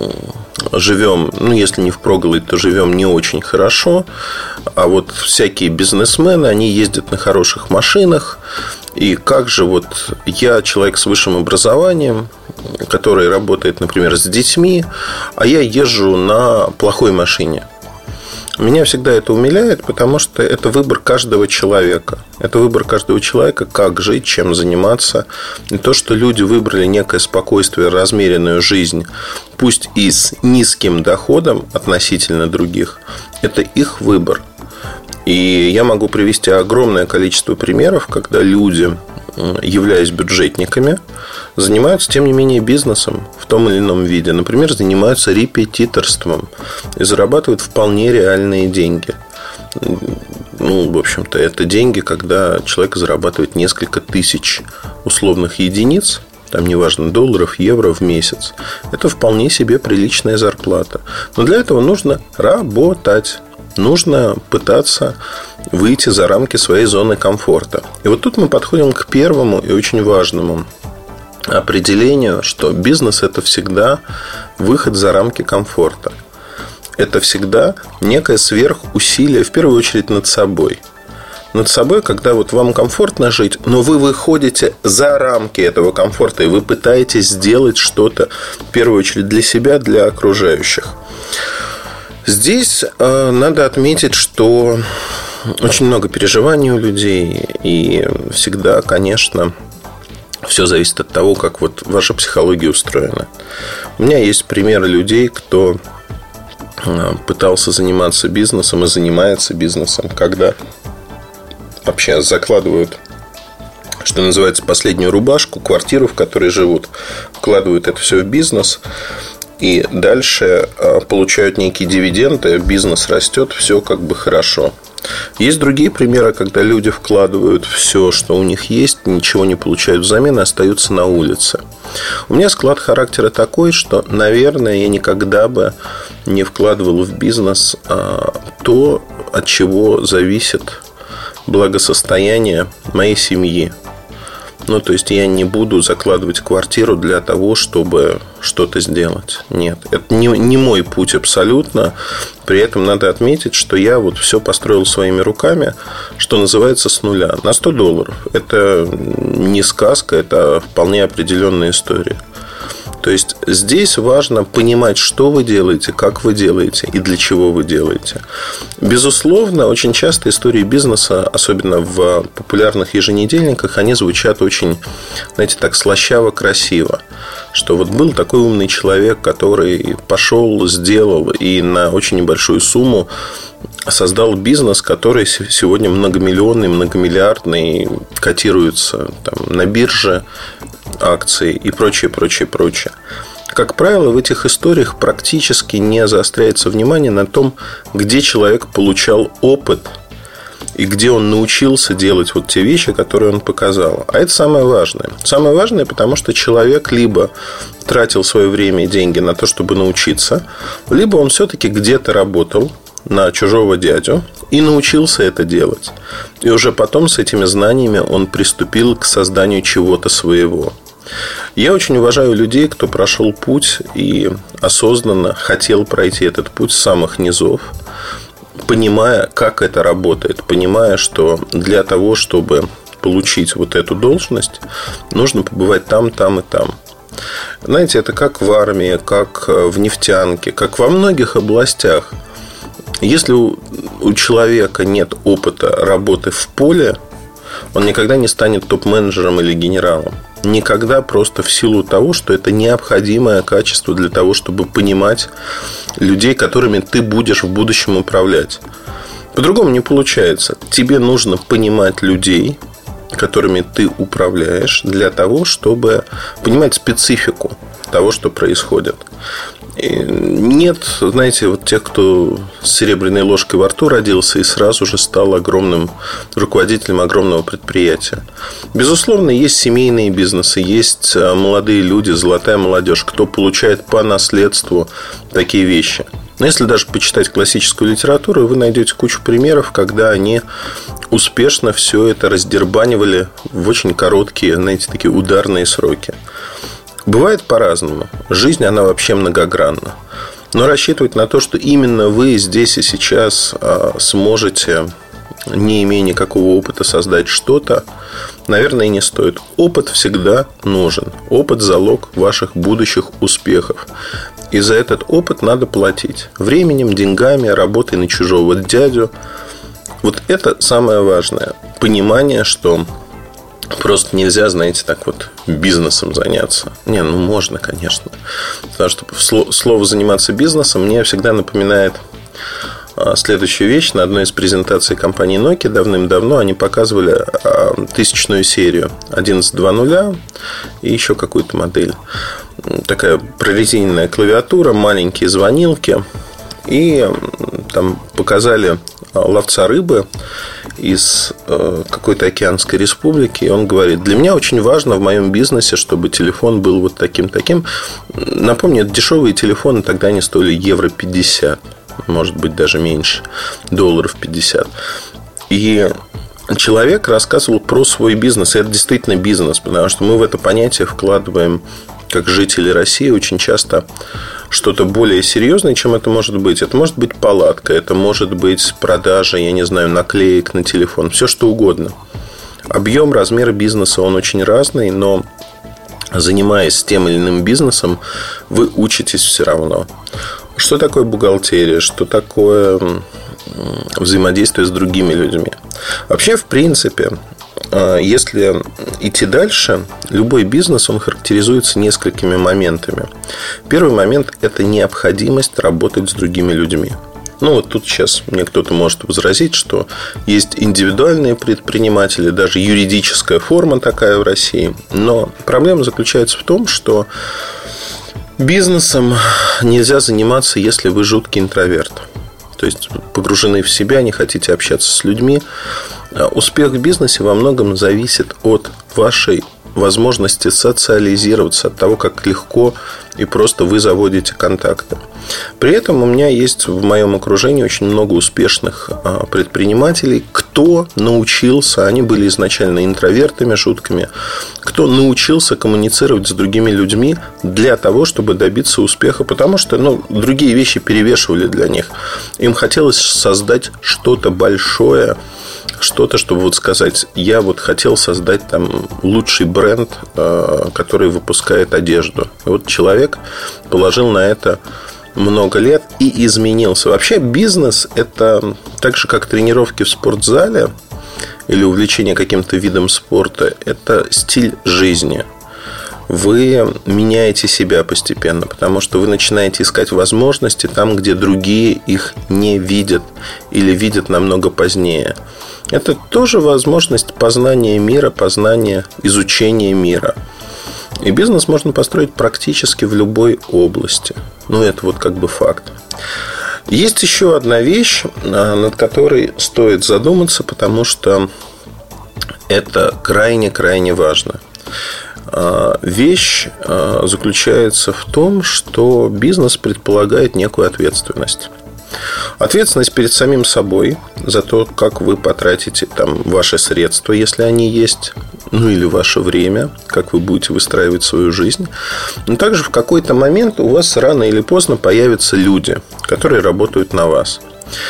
живем, если не впроголодь, то живем не очень хорошо. А вот всякие бизнесмены, они ездят на хороших машинах. И как же я, человек с высшим образованием, который работает, например, с детьми, а я езжу на плохой машине. Меня всегда это умиляет, потому что это выбор каждого человека. Это выбор каждого человека, как жить, чем заниматься. И то, что люди выбрали некое спокойствие, размеренную жизнь, пусть и с низким доходом относительно других, это их выбор. И я могу привести огромное количество примеров, когда люди, являясь бюджетниками, занимаются, тем не менее, бизнесом в том или ином виде. Например, занимаются репетиторством и зарабатывают вполне реальные деньги. В общем-то, это деньги, когда человек зарабатывает несколько тысяч условных единиц, там неважно, долларов, евро в месяц. Это вполне себе приличная зарплата. Но для этого нужно работать. Нужно пытаться выйти за рамки своей зоны комфорта. И вот тут мы подходим к первому и очень важному определению, что бизнес – это всегда выход за рамки комфорта. Это всегда некое сверхусилие, в первую очередь, над собой. Над собой, когда вам комфортно жить, но вы выходите за рамки этого комфорта, и вы пытаетесь сделать что-то, в первую очередь, для себя, для окружающих. Здесь надо отметить, что очень много переживаний у людей. И всегда, конечно, все зависит от того, как ваша психология устроена. У меня есть примеры людей, кто пытался заниматься бизнесом и занимается бизнесом, когда вообще закладывают, что называется, последнюю рубашку, квартиру, в которой живут, вкладывают это все в бизнес. И дальше получают некие дивиденды, бизнес растет, все как бы хорошо. Есть другие примеры, когда люди вкладывают все, что у них есть, ничего не получают взамен и остаются на улице. У меня склад характера такой, что, наверное, я никогда бы не вкладывал в бизнес то, от чего зависит благосостояние моей семьи. То есть я не буду закладывать квартиру для того, чтобы что-то сделать. Нет, это не мой путь абсолютно. При этом надо отметить, что я все построил своими руками, что называется, с нуля. На $100. Это не сказка, это вполне определенная история. То есть здесь важно понимать, что вы делаете, как вы делаете и для чего вы делаете. Безусловно, очень часто истории бизнеса, особенно в популярных еженедельниках, они звучат очень, так слащаво, красиво. Что был такой умный человек, который пошел, сделал и на очень небольшую сумму создал бизнес, который сегодня многомиллионный, многомиллиардный, котируется на бирже, акции и прочее. Как правило, в этих историях практически не заостряется внимание на том, где человек получал опыт и где он научился делать те вещи, которые он показал. А это самое важное. Самое важное, потому что человек либо тратил свое время и деньги на то, чтобы научиться, либо он все-таки где-то работал, на чужого дядю и научился это делать. И уже потом с этими знаниями он приступил к созданию чего-то своего. Я очень уважаю людей, кто прошел путь и осознанно хотел пройти этот путь с самых низов, понимая, как это работает, понимая, что для того, чтобы получить вот эту должность, нужно побывать там, там и там. Знаете, это как в армии, как в нефтянке, как во многих областях. Если у человека нет опыта работы в поле, он никогда не станет топ-менеджером или генералом. Никогда, просто в силу того, что это необходимое качество для того, чтобы понимать людей, которыми ты будешь в будущем управлять. По-другому не получается. Тебе нужно понимать людей, которыми ты управляешь, для того, чтобы понимать специфику того, что происходит. И нет, знаете, вот тех, кто с серебряной ложкой во рту родился и сразу же стал огромным руководителем огромного предприятия. Безусловно, есть семейные бизнесы, есть молодые люди, золотая молодежь, кто получает по наследству такие вещи. Но если даже почитать классическую литературу, вы найдете кучу примеров, когда они успешно все это раздербанивали в очень короткие, знаете, такие ударные сроки. Бывает по-разному. Жизнь, она вообще многогранна. Но рассчитывать на то, что именно вы здесь и сейчас сможете, не имея никакого опыта, создать что-то, наверное, не стоит. Опыт всегда нужен. Опыт – залог ваших будущих успехов. И за этот опыт надо платить временем, деньгами, работой на чужого дядю. Вот это самое важное. Понимание, что просто нельзя, знаете, так вот бизнесом заняться. Не, ну можно, конечно. Потому что слово «заниматься бизнесом» мне всегда напоминает следующую вещь. На одной из презентаций компании Nokia давным-давно они показывали 1000-ю серию 11.2.0 и еще какую-то модель. Такая прорезиненная клавиатура, маленькие звонилки. И там показали ловца рыбы из какой-то океанской республики. И он говорит: для меня очень важно в моем бизнесе, чтобы телефон был вот таким-таким. Напомню, дешевые телефоны тогда они стоили евро 50, может быть, даже меньше, долларов 50. И человек рассказывал про свой бизнес. И это действительно бизнес, потому что мы в это понятие вкладываем, как жители России, очень часто что-то более серьезное, чем это может быть. Это может быть палатка, это может быть продажа, я не знаю, наклеек на телефон, все что угодно. Объем, размер бизнеса, он очень разный, но занимаясь тем или иным бизнесом, вы учитесь все равно. Что такое бухгалтерия, что такое взаимодействие с другими людьми. Вообще, в принципе, если идти дальше, любой бизнес, он характеризуется несколькими моментами. Первый момент – это необходимость работать с другими людьми. Ну, вот тут сейчас мне кто-то может возразить, что есть индивидуальные предприниматели, даже юридическая форма такая в России. Но проблема заключается в том, что бизнесом нельзя заниматься, если вы жуткий интроверт. То есть погружены в себя, не хотите общаться с людьми. Успех в бизнесе во многом зависит от вашей возможности социализироваться, от того, как легко и просто вы заводите контакты. При этом у меня есть в моем окружении очень много успешных предпринимателей, кто научился, они были изначально интровертами жуткими, кто научился коммуницировать с другими людьми для того, чтобы добиться успеха, потому что другие вещи перевешивали для них. Им хотелось создать что-то большое, что-то, чтобы вот сказать: я вот хотел создать там лучший бренд, который выпускает одежду. И вот человек положил на это много лет и изменился. Вообще бизнес – это так же, как тренировки в спортзале или увлечение каким-то видом спорта. Это стиль жизни. Вы меняете себя постепенно, потому что вы начинаете искать возможности там, где другие их не видят или видят намного позднее. Это тоже возможность познания мира, познания, изучения мира. И бизнес можно построить практически в любой области. Это вот как бы факт. Есть еще одна вещь, над которой стоит задуматься, потому что это крайне-крайне важно. Вещь заключается в том, что бизнес предполагает некую ответственность. Ответственность перед самим собой за то, как вы потратите там ваши средства, если они есть, ну или ваше время, как вы будете выстраивать свою жизнь. Но также в какой-то момент у вас рано или поздно появятся люди, которые работают на вас.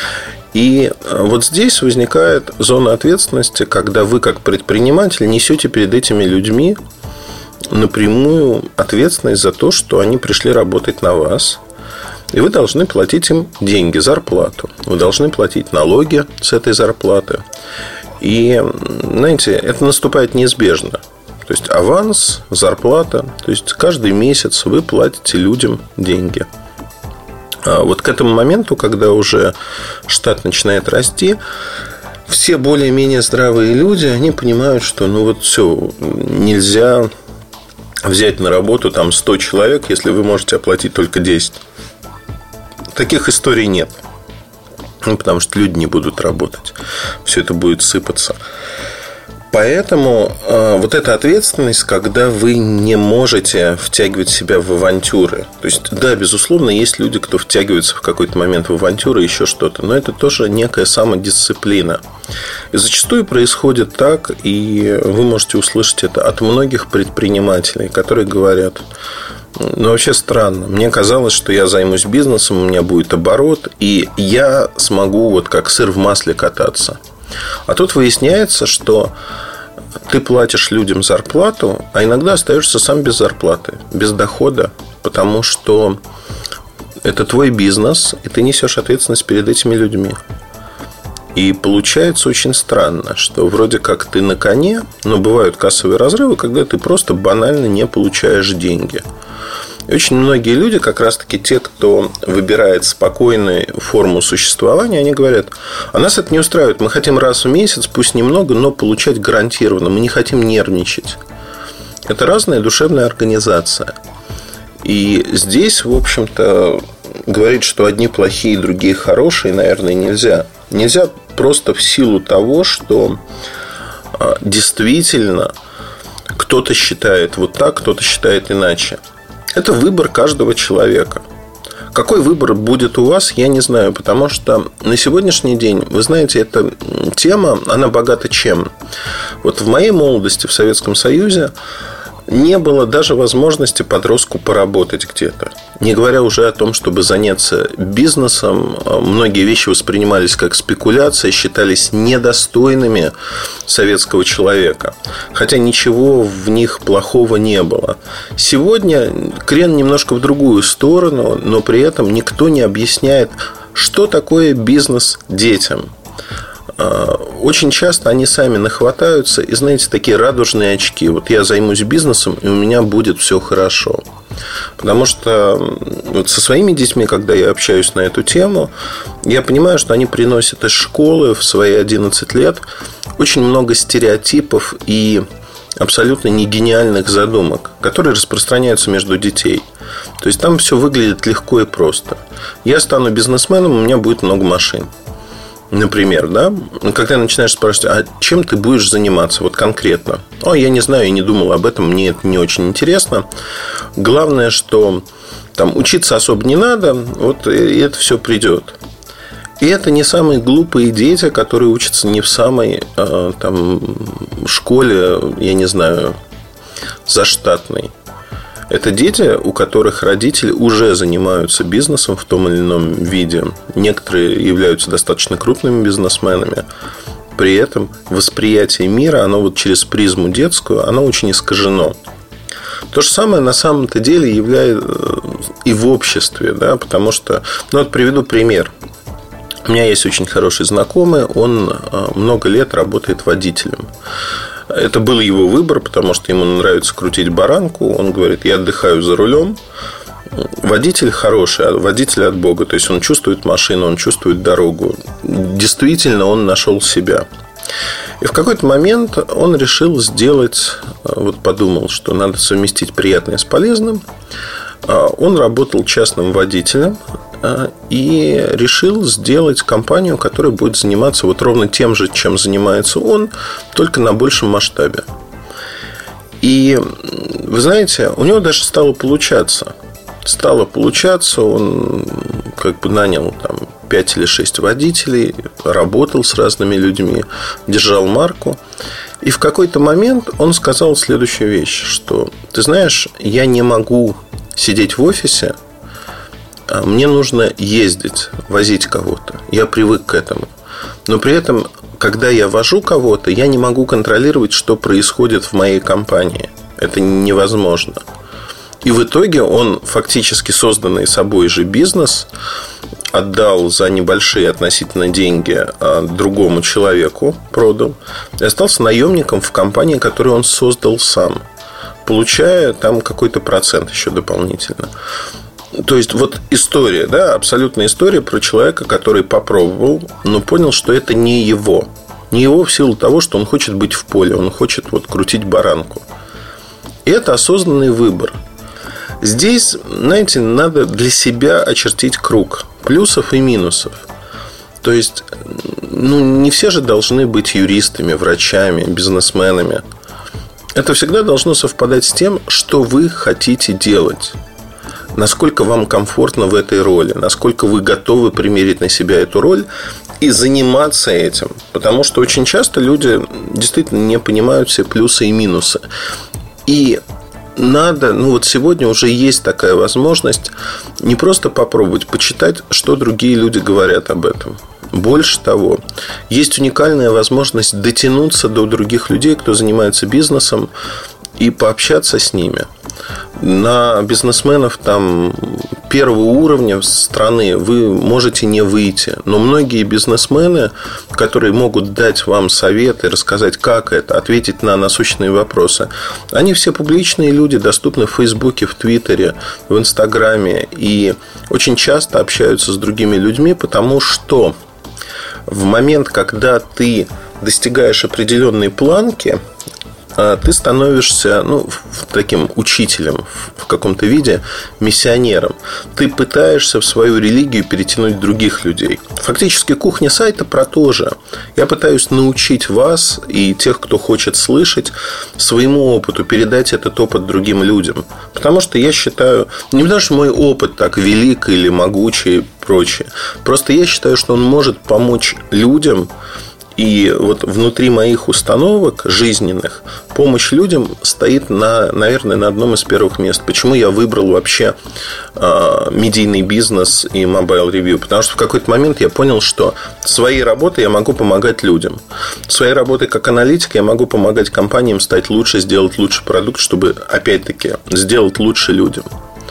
И вот здесь возникает зона ответственности, когда вы, как предприниматель, несете перед этими людьми напрямую ответственность за то, что они пришли работать на вас. И вы должны платить им деньги, зарплату. Вы должны платить налоги с этой зарплаты. И, знаете, это наступает неизбежно. То есть аванс, зарплата. То есть каждый месяц вы платите людям деньги. А вот к этому моменту, когда уже штат начинает расти, все более-менее здравые люди, они понимают, что ну вот все, нельзя взять на работу там 100 человек, если вы можете оплатить только 10. Таких историй нет. Ну, потому что люди не будут работать. Все это будет сыпаться. Поэтому вот эта ответственность, когда вы не можете втягивать себя в авантюры. То есть, да, безусловно, есть люди, кто втягивается в какой-то момент в авантюры, еще что-то. Но это тоже некая самодисциплина. И зачастую происходит так, и вы можете услышать это от многих предпринимателей, которые говорят: ну, вообще странно. Мне казалось, что я займусь бизнесом, у меня будет оборот, и я смогу вот как сыр в масле кататься. А тут выясняется, что ты платишь людям зарплату, а иногда остаешься сам без зарплаты, без дохода, потому что это твой бизнес, и ты несешь ответственность перед этими людьми. И получается очень странно, что вроде как ты на коне, но бывают кассовые разрывы, когда ты просто банально не получаешь деньги. И очень многие люди, как раз-таки те, кто выбирает спокойную форму существования, они говорят: а нас это не устраивает, мы хотим раз в месяц, пусть немного, но получать гарантированно, мы не хотим нервничать. Это разная душевная организация. И здесь, в общем-то, говорить, что одни плохие, другие хорошие, наверное, нельзя. Нельзя просто в силу того, что действительно кто-то считает вот так, кто-то считает иначе. Это выбор каждого человека. Какой выбор будет у вас, я не знаю. Потому что на сегодняшний день, вы знаете, эта тема, она богата чем? Вот в моей молодости в Советском Союзе не было даже возможности подростку поработать где-то. Не говоря уже о том, чтобы заняться бизнесом. Многие вещи воспринимались как спекуляция, считались недостойными советского человека. Хотя ничего в них плохого не было. Сегодня крен немножко в другую сторону, но при этом никто не объясняет, что такое бизнес детям. Очень часто они сами нахватаются и, знаете, такие радужные очки. Вот я займусь бизнесом, и у меня будет все хорошо. Потому что вот со своими детьми, когда я общаюсь на эту тему, я понимаю, что они приносят из школы в свои 11 лет очень много стереотипов и абсолютно не гениальных задумок, которые распространяются между детей. То есть там все выглядит легко и просто. Я стану бизнесменом, у меня будет много машин. Например, да, когда начинаешь спрашивать: а чем ты будешь заниматься вот конкретно? Я не знаю, я не думал об этом, мне это не очень интересно. Главное, что там учиться особо не надо, вот и это все придет. И это не самые глупые дети, которые учатся не в самой там школе, я не знаю, заштатной. Это дети, у которых родители уже занимаются бизнесом в том или ином виде. Некоторые являются достаточно крупными бизнесменами. При этом восприятие мира, оно вот через призму детскую, оно очень искажено. То же самое на самом-то деле является и в обществе, да, потому что, вот приведу пример. У меня есть очень хороший знакомый, он много лет работает водителем. Это был его выбор, потому что ему нравится крутить баранку. Он говорит: я отдыхаю за рулем. Водитель хороший, водитель от Бога. То есть он чувствует машину, он чувствует дорогу. Действительно, он нашел себя. И в какой-то момент он решил сделать, вот подумал, что надо совместить приятное с полезным. Он работал частным водителем и решил сделать компанию, которая будет заниматься вот ровно тем же, чем занимается он, только на большем масштабе. И вы знаете, у него даже стало получаться. Он как бы нанял там 5 или 6 водителей, работал с разными людьми, держал марку. И в какой-то момент он сказал следующую вещь, что, ты знаешь, я не могу сидеть в офисе, мне нужно ездить, возить кого-то. Я привык к этому. Но при этом, когда я вожу кого-то, я не могу контролировать, что происходит в моей компании. Это невозможно. И в итоге он фактически созданный собой же бизнес отдал за небольшие относительно деньги другому человеку, продал, и остался наемником в компании, которую он создал сам, получая там какой-то процент еще дополнительно. То есть вот история, да, абсолютная история про человека, который попробовал, но понял, что это не его. Не его в силу того, что он хочет быть в поле, он хочет вот крутить баранку. И это осознанный выбор. Здесь, знаете, надо для себя очертить круг плюсов и минусов. То есть, не все же должны быть юристами, врачами, бизнесменами. Это всегда должно совпадать с тем, что вы хотите делать. Насколько вам комфортно в этой роли, насколько вы готовы примерить на себя эту роль и заниматься этим. Потому что очень часто люди действительно не понимают все плюсы и минусы. И надо, вот сегодня уже есть такая возможность не просто попробовать, почитать, что другие люди говорят об этом. Больше того, есть уникальная возможность дотянуться до других людей, кто занимается бизнесом, и пообщаться с ними. На бизнесменов там первого уровня страны вы можете не выйти. Но многие бизнесмены, которые могут дать вам советы, рассказать, как это, ответить на насущные вопросы, они все публичные люди, доступны в Фейсбуке, в Твиттере, в Инстаграме. И очень часто общаются с другими людьми, потому что в момент, когда ты достигаешь определенной планки, ты становишься таким учителем в каком-то виде, миссионером. Ты пытаешься в свою религию перетянуть других людей. Фактически кухня сайта про то же. Я пытаюсь научить вас и тех, кто хочет слышать, своему опыту, передать этот опыт другим людям. Потому что я считаю, не потому что мой опыт так велик или могучий и прочее. Просто я считаю, что он может помочь людям. И вот внутри моих установок жизненных помощь людям стоит, наверное, на одном из первых мест. Почему я выбрал вообще медийный бизнес и Mobile Review? Потому что в какой-то момент я понял, что своей работой я могу помогать людям. Своей работой как аналитик я могу помогать компаниям стать лучше, сделать лучший продукт, чтобы, опять-таки, сделать лучше людям.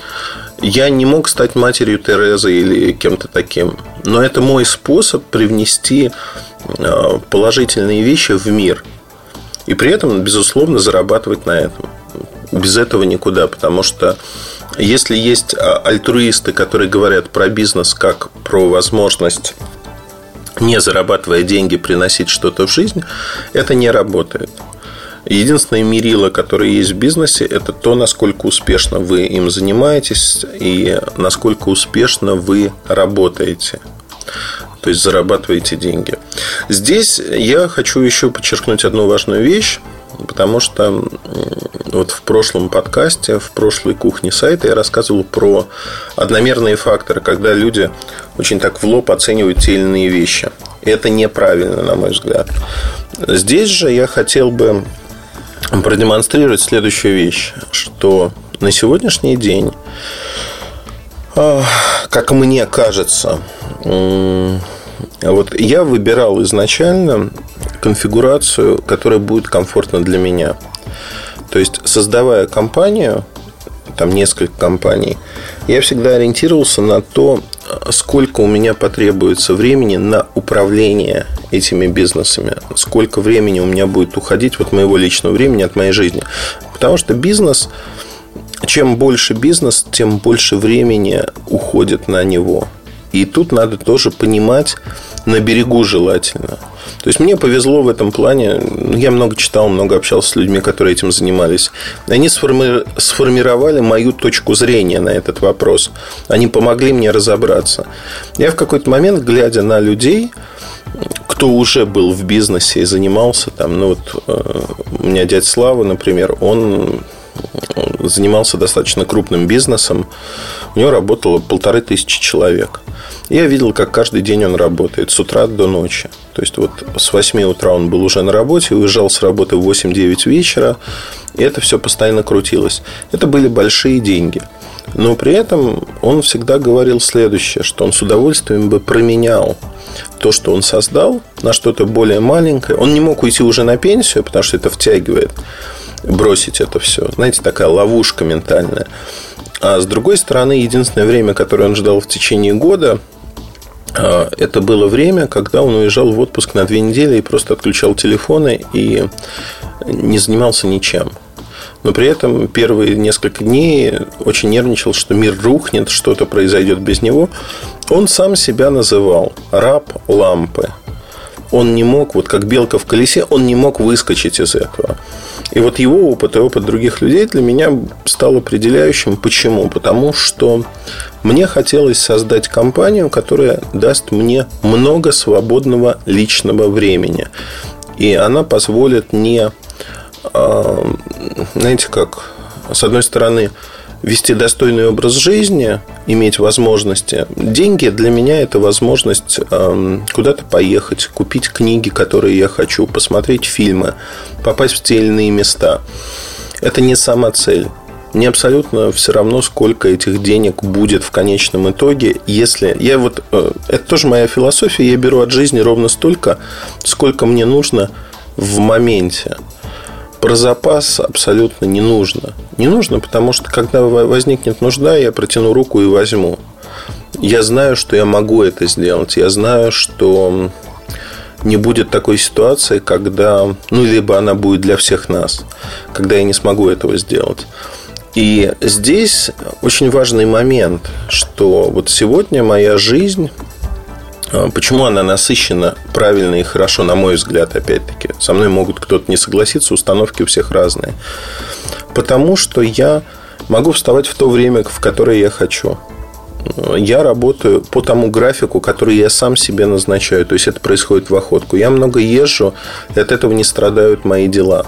Я не мог стать матерью Терезы или кем-то таким. Но это мой способ привнести положительные вещи в мир. И при этом, безусловно, зарабатывать на этом. Без этого никуда. Потому что если есть альтруисты, которые говорят про бизнес как про возможность, не зарабатывая деньги, приносить что-то в жизнь, это не работает. Единственное мерило, которое есть в бизнесе, это то, насколько успешно вы им занимаетесь и насколько успешно вы работаете. То есть зарабатываете деньги. Здесь я хочу еще подчеркнуть одну важную вещь. Потому что вот в прошлом подкасте, в прошлой кухне сайта я рассказывал про одномерные факторы, когда люди очень так в лоб оценивают те или иные вещи. И это неправильно, на мой взгляд. Здесь же я хотел бы продемонстрировать следующую вещь, что на сегодняшний день, как мне кажется, вот я выбирал изначально конфигурацию, которая будет комфортна для меня. То есть, создавая компанию, там несколько компаний, я всегда ориентировался на то, сколько у меня потребуется времени на управление этими бизнесами, сколько времени у меня будет уходить от моего личного времени, от моей жизни. Потому что бизнес, чем больше бизнес, тем больше времени уходит на него. И тут надо тоже понимать, на берегу желательно. То есть мне повезло в этом плане. Я много читал, много общался с людьми, которые этим занимались. Они сформировали мою точку зрения на этот вопрос. Они помогли мне разобраться. Я в какой-то момент, глядя на людей, кто уже был в бизнесе и занимался там, у меня дядя Слава, например, он занимался достаточно крупным бизнесом. У него работало 1500 человек. Я видел, как каждый день он работает с утра до ночи. То есть, вот с 8 утра он был уже на работе, уезжал с работы в 8-9 вечера. И это все постоянно крутилось. Это были большие деньги. Но при этом он всегда говорил следующее, что он с удовольствием бы променял то, что он создал, на что-то более маленькое. Он не мог уйти уже на пенсию, потому что это втягивает, бросить это все. Знаете, такая ловушка ментальная. А с другой стороны, единственное время, которое он ждал в течение года, это было время, когда он уезжал в отпуск на 2 недели и просто отключал телефоны и не занимался ничем. Но при этом первые несколько дней очень нервничал, что мир рухнет, что-то произойдет без него. Он сам себя называл раб лампы. Он не мог, вот как белка в колесе, он не мог выскочить из этого. И вот его опыт и опыт других людей для меня стал определяющим. Почему? Потому что мне хотелось создать компанию, которая даст мне много свободного личного времени. И она позволит не, знаете как, с одной стороны, вести достойный образ жизни, иметь возможности. Деньги для меня – это возможность куда-то поехать, купить книги, которые я хочу, посмотреть фильмы, попасть в те или иные места. Это не сама цель. Мне абсолютно все равно, сколько этих денег будет в конечном итоге. Если я вот, это тоже моя философия. Я беру от жизни ровно столько, сколько мне нужно в моменте. Про запас абсолютно не нужно. Не нужно, потому что когда возникнет нужда, я протяну руку и возьму. Я знаю, что я могу это сделать. Я знаю, что не будет такой ситуации, когда, либо она будет для всех нас, когда я не смогу этого сделать. И здесь очень важный момент, что вот сегодня моя жизнь, почему она насыщена правильно и хорошо, на мой взгляд, опять-таки. Со мной могут кто-то не согласиться, установки у всех разные. Потому что я могу вставать в то время, в которое я хочу. Я работаю по тому графику, который я сам себе назначаю. То есть это происходит в охотку. Я много езжу, и от этого не страдают мои дела.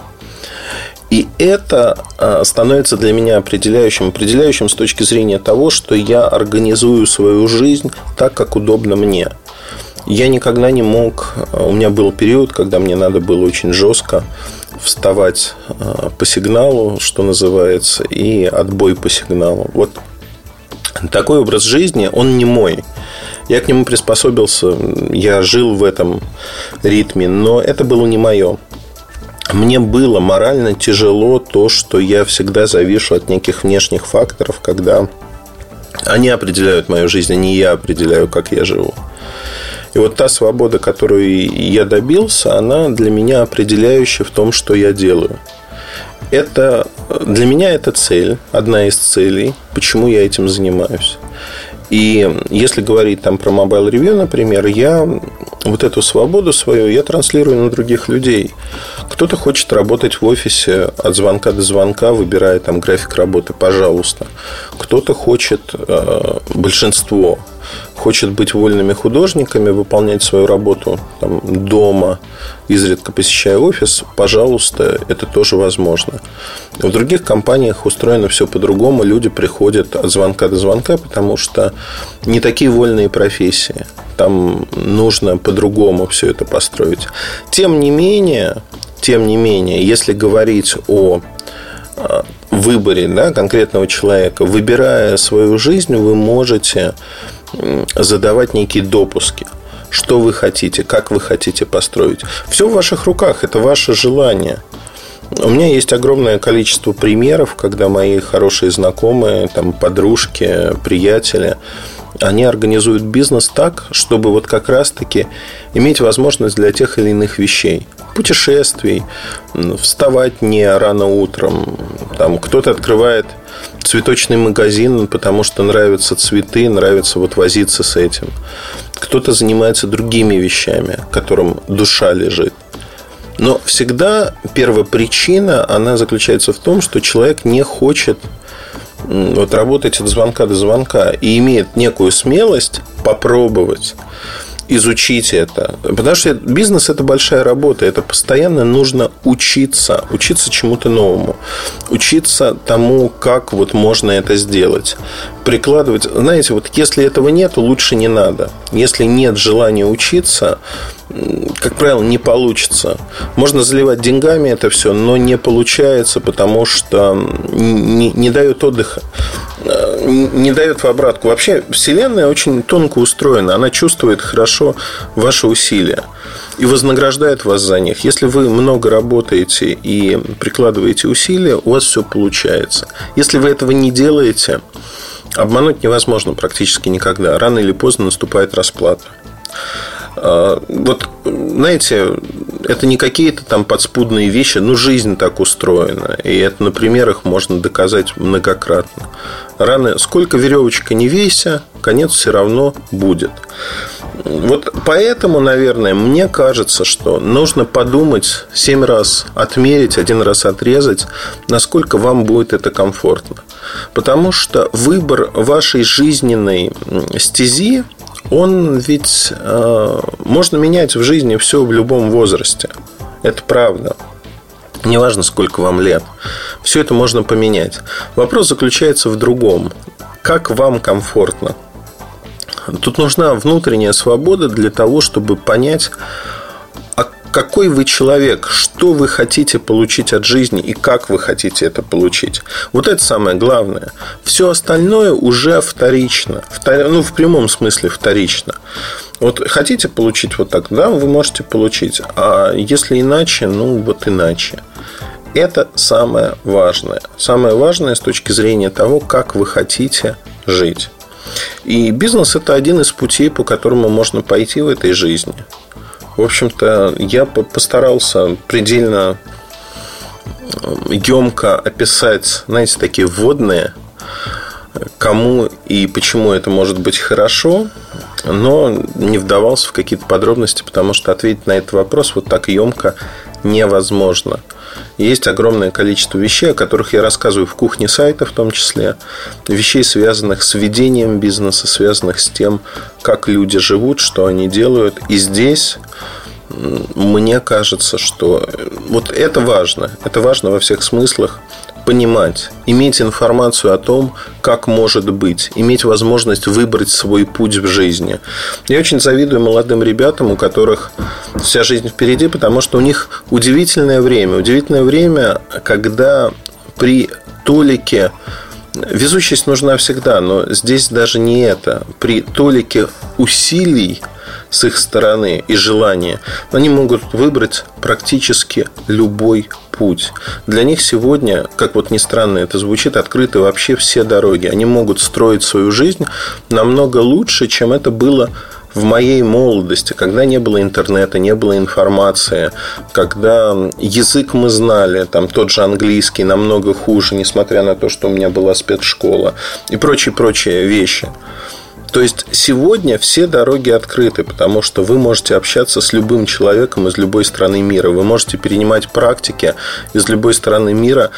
И это становится для меня определяющим с точки зрения того, что я организую свою жизнь так, как удобно мне. Я никогда не мог... У меня был период, когда мне надо было очень жестко вставать по сигналу, что называется, и отбой по сигналу. Вот такой образ жизни, он не мой. Я к нему приспособился, я жил в этом ритме, но это было не мое. Мне было морально тяжело то, что я всегда завишу от неких внешних факторов, когда они определяют мою жизнь, а не я определяю, как я живу. И вот та свобода, которую я добился, она для меня определяющая в том, что я делаю. Это, для меня это цель, одна из целей, почему я этим занимаюсь. И если говорить там про Mobile Review, например, я вот эту свободу свою я транслирую на других людей. Кто-то хочет работать в офисе от звонка до звонка, выбирая там график работы, пожалуйста. Кто-то хочет, большинство хочет быть вольными художниками, выполнять свою работу там, дома, изредка посещая офис, пожалуйста, это тоже возможно. В других компаниях устроено все по-другому. Люди приходят от звонка до звонка, потому что не такие вольные профессии. Там нужно по-другому все это построить. Тем не менее, если говорить о выборе, да, конкретного человека, выбирая свою жизнь, вы можете задавать некие допуски. Что вы хотите, как вы хотите построить. Все в ваших руках, это ваше желание. У меня есть огромное количество примеров, когда мои хорошие знакомые, там, подружки, приятели, они организуют бизнес так, чтобы вот как раз-таки иметь возможность для тех или иных вещей. Путешествий, вставать не рано утром. Там кто-то открывает цветочный магазин, потому что нравятся цветы, нравится вот возиться с этим. Кто-то занимается другими вещами, которым душа лежит. Но всегда первопричина, она заключается в том, что человек не хочет вот работать от звонка до звонка и имеет некую смелость попробовать изучить это. Потому что бизнес – это большая работа. Это постоянно нужно учиться чему-то новому, учиться тому, как вот можно это сделать, прикладывать. Знаете, вот если этого нет, лучше не надо. Если нет желания учиться, как правило, не получится. Можно заливать деньгами это все, но не получается, потому что не дает отдыха, не дает в обратку. Вообще, Вселенная очень тонко устроена. Она чувствует хорошо ваши усилия и вознаграждает вас за них. Если вы много работаете и прикладываете усилия, у вас все получается. Если вы этого не делаете, обмануть невозможно практически никогда. Рано или поздно наступает расплата. Вот, знаете, это не какие-то там подспудные вещи, но жизнь так устроена. И это на примерах можно доказать многократно. Рано, сколько веревочка не вейся, конец все равно будет. Вот поэтому, наверное, мне кажется, что нужно подумать 7 раз отмерить, 1 раз отрезать, насколько вам будет это комфортно. Потому что выбор вашей жизненной стези, он ведь можно менять в жизни все в любом возрасте. Это правда. Неважно, сколько вам лет. Все это можно поменять. Вопрос заключается в другом. Как вам комфортно? Тут нужна внутренняя свобода для того, чтобы понять, какой вы человек, что вы хотите получить от жизни и как вы хотите это получить. Вот это самое главное. Все остальное уже вторично. Ну, в прямом смысле вторично. Вот хотите получить вот так, да, вы можете получить. А если иначе, ну вот иначе. Это самое важное. Самое важное с точки зрения того, как вы хотите жить. И бизнес – это один из путей, по которому можно пойти в этой жизни. В общем-то, я постарался предельно емко описать, знаете, такие вводные, кому и почему это может быть хорошо, но не вдавался в какие-то подробности, потому что ответить на этот вопрос вот так емко невозможно. Есть огромное количество вещей, о которых я рассказываю в кухне сайта, в том числе вещей, связанных с ведением бизнеса, связанных с тем, как люди живут, что они делают. И здесь мне кажется, что вот это важно. Это важно во всех смыслах. Понимать, иметь информацию о том, как может быть, иметь возможность выбрать свой путь в жизни. Я очень завидую молодым ребятам, у которых вся жизнь впереди, потому что у них удивительное время, когда при толике везучесть нужна всегда, но здесь даже не это. При толике усилий с их стороны и желания они могут выбрать практически любой путь. Для них сегодня, как вот ни странно это звучит, открыты вообще все дороги. Они могут строить свою жизнь намного лучше, чем это было в моей молодости, когда не было интернета, не было информации, когда язык мы знали, там тот же английский намного хуже, несмотря на то, что у меня была спецшкола и прочие вещи. То есть сегодня все дороги открыты, потому что вы можете общаться с любым человеком из любой страны мира. Вы можете перенимать практики из любой страны мира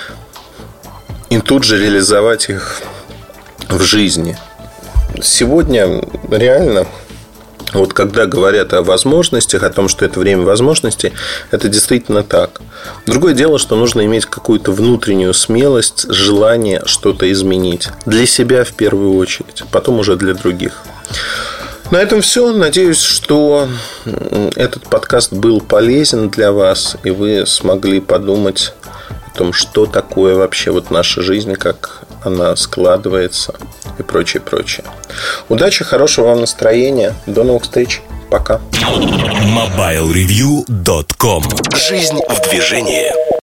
и тут же реализовать их в жизни. Сегодня реально, вот когда говорят о возможностях, о том, что это время возможностей, это действительно так. Другое дело, что нужно иметь какую-то внутреннюю смелость, желание что-то изменить. Для себя в первую очередь, потом уже для других. На этом все. Надеюсь, что этот подкаст был полезен для вас, и вы смогли подумать о том, что такое вообще вот наша жизнь, как она складывается и прочее. Удачи, хорошего вам настроения. До новых встреч. Пока. MobileReview.com. Жизнь в движении.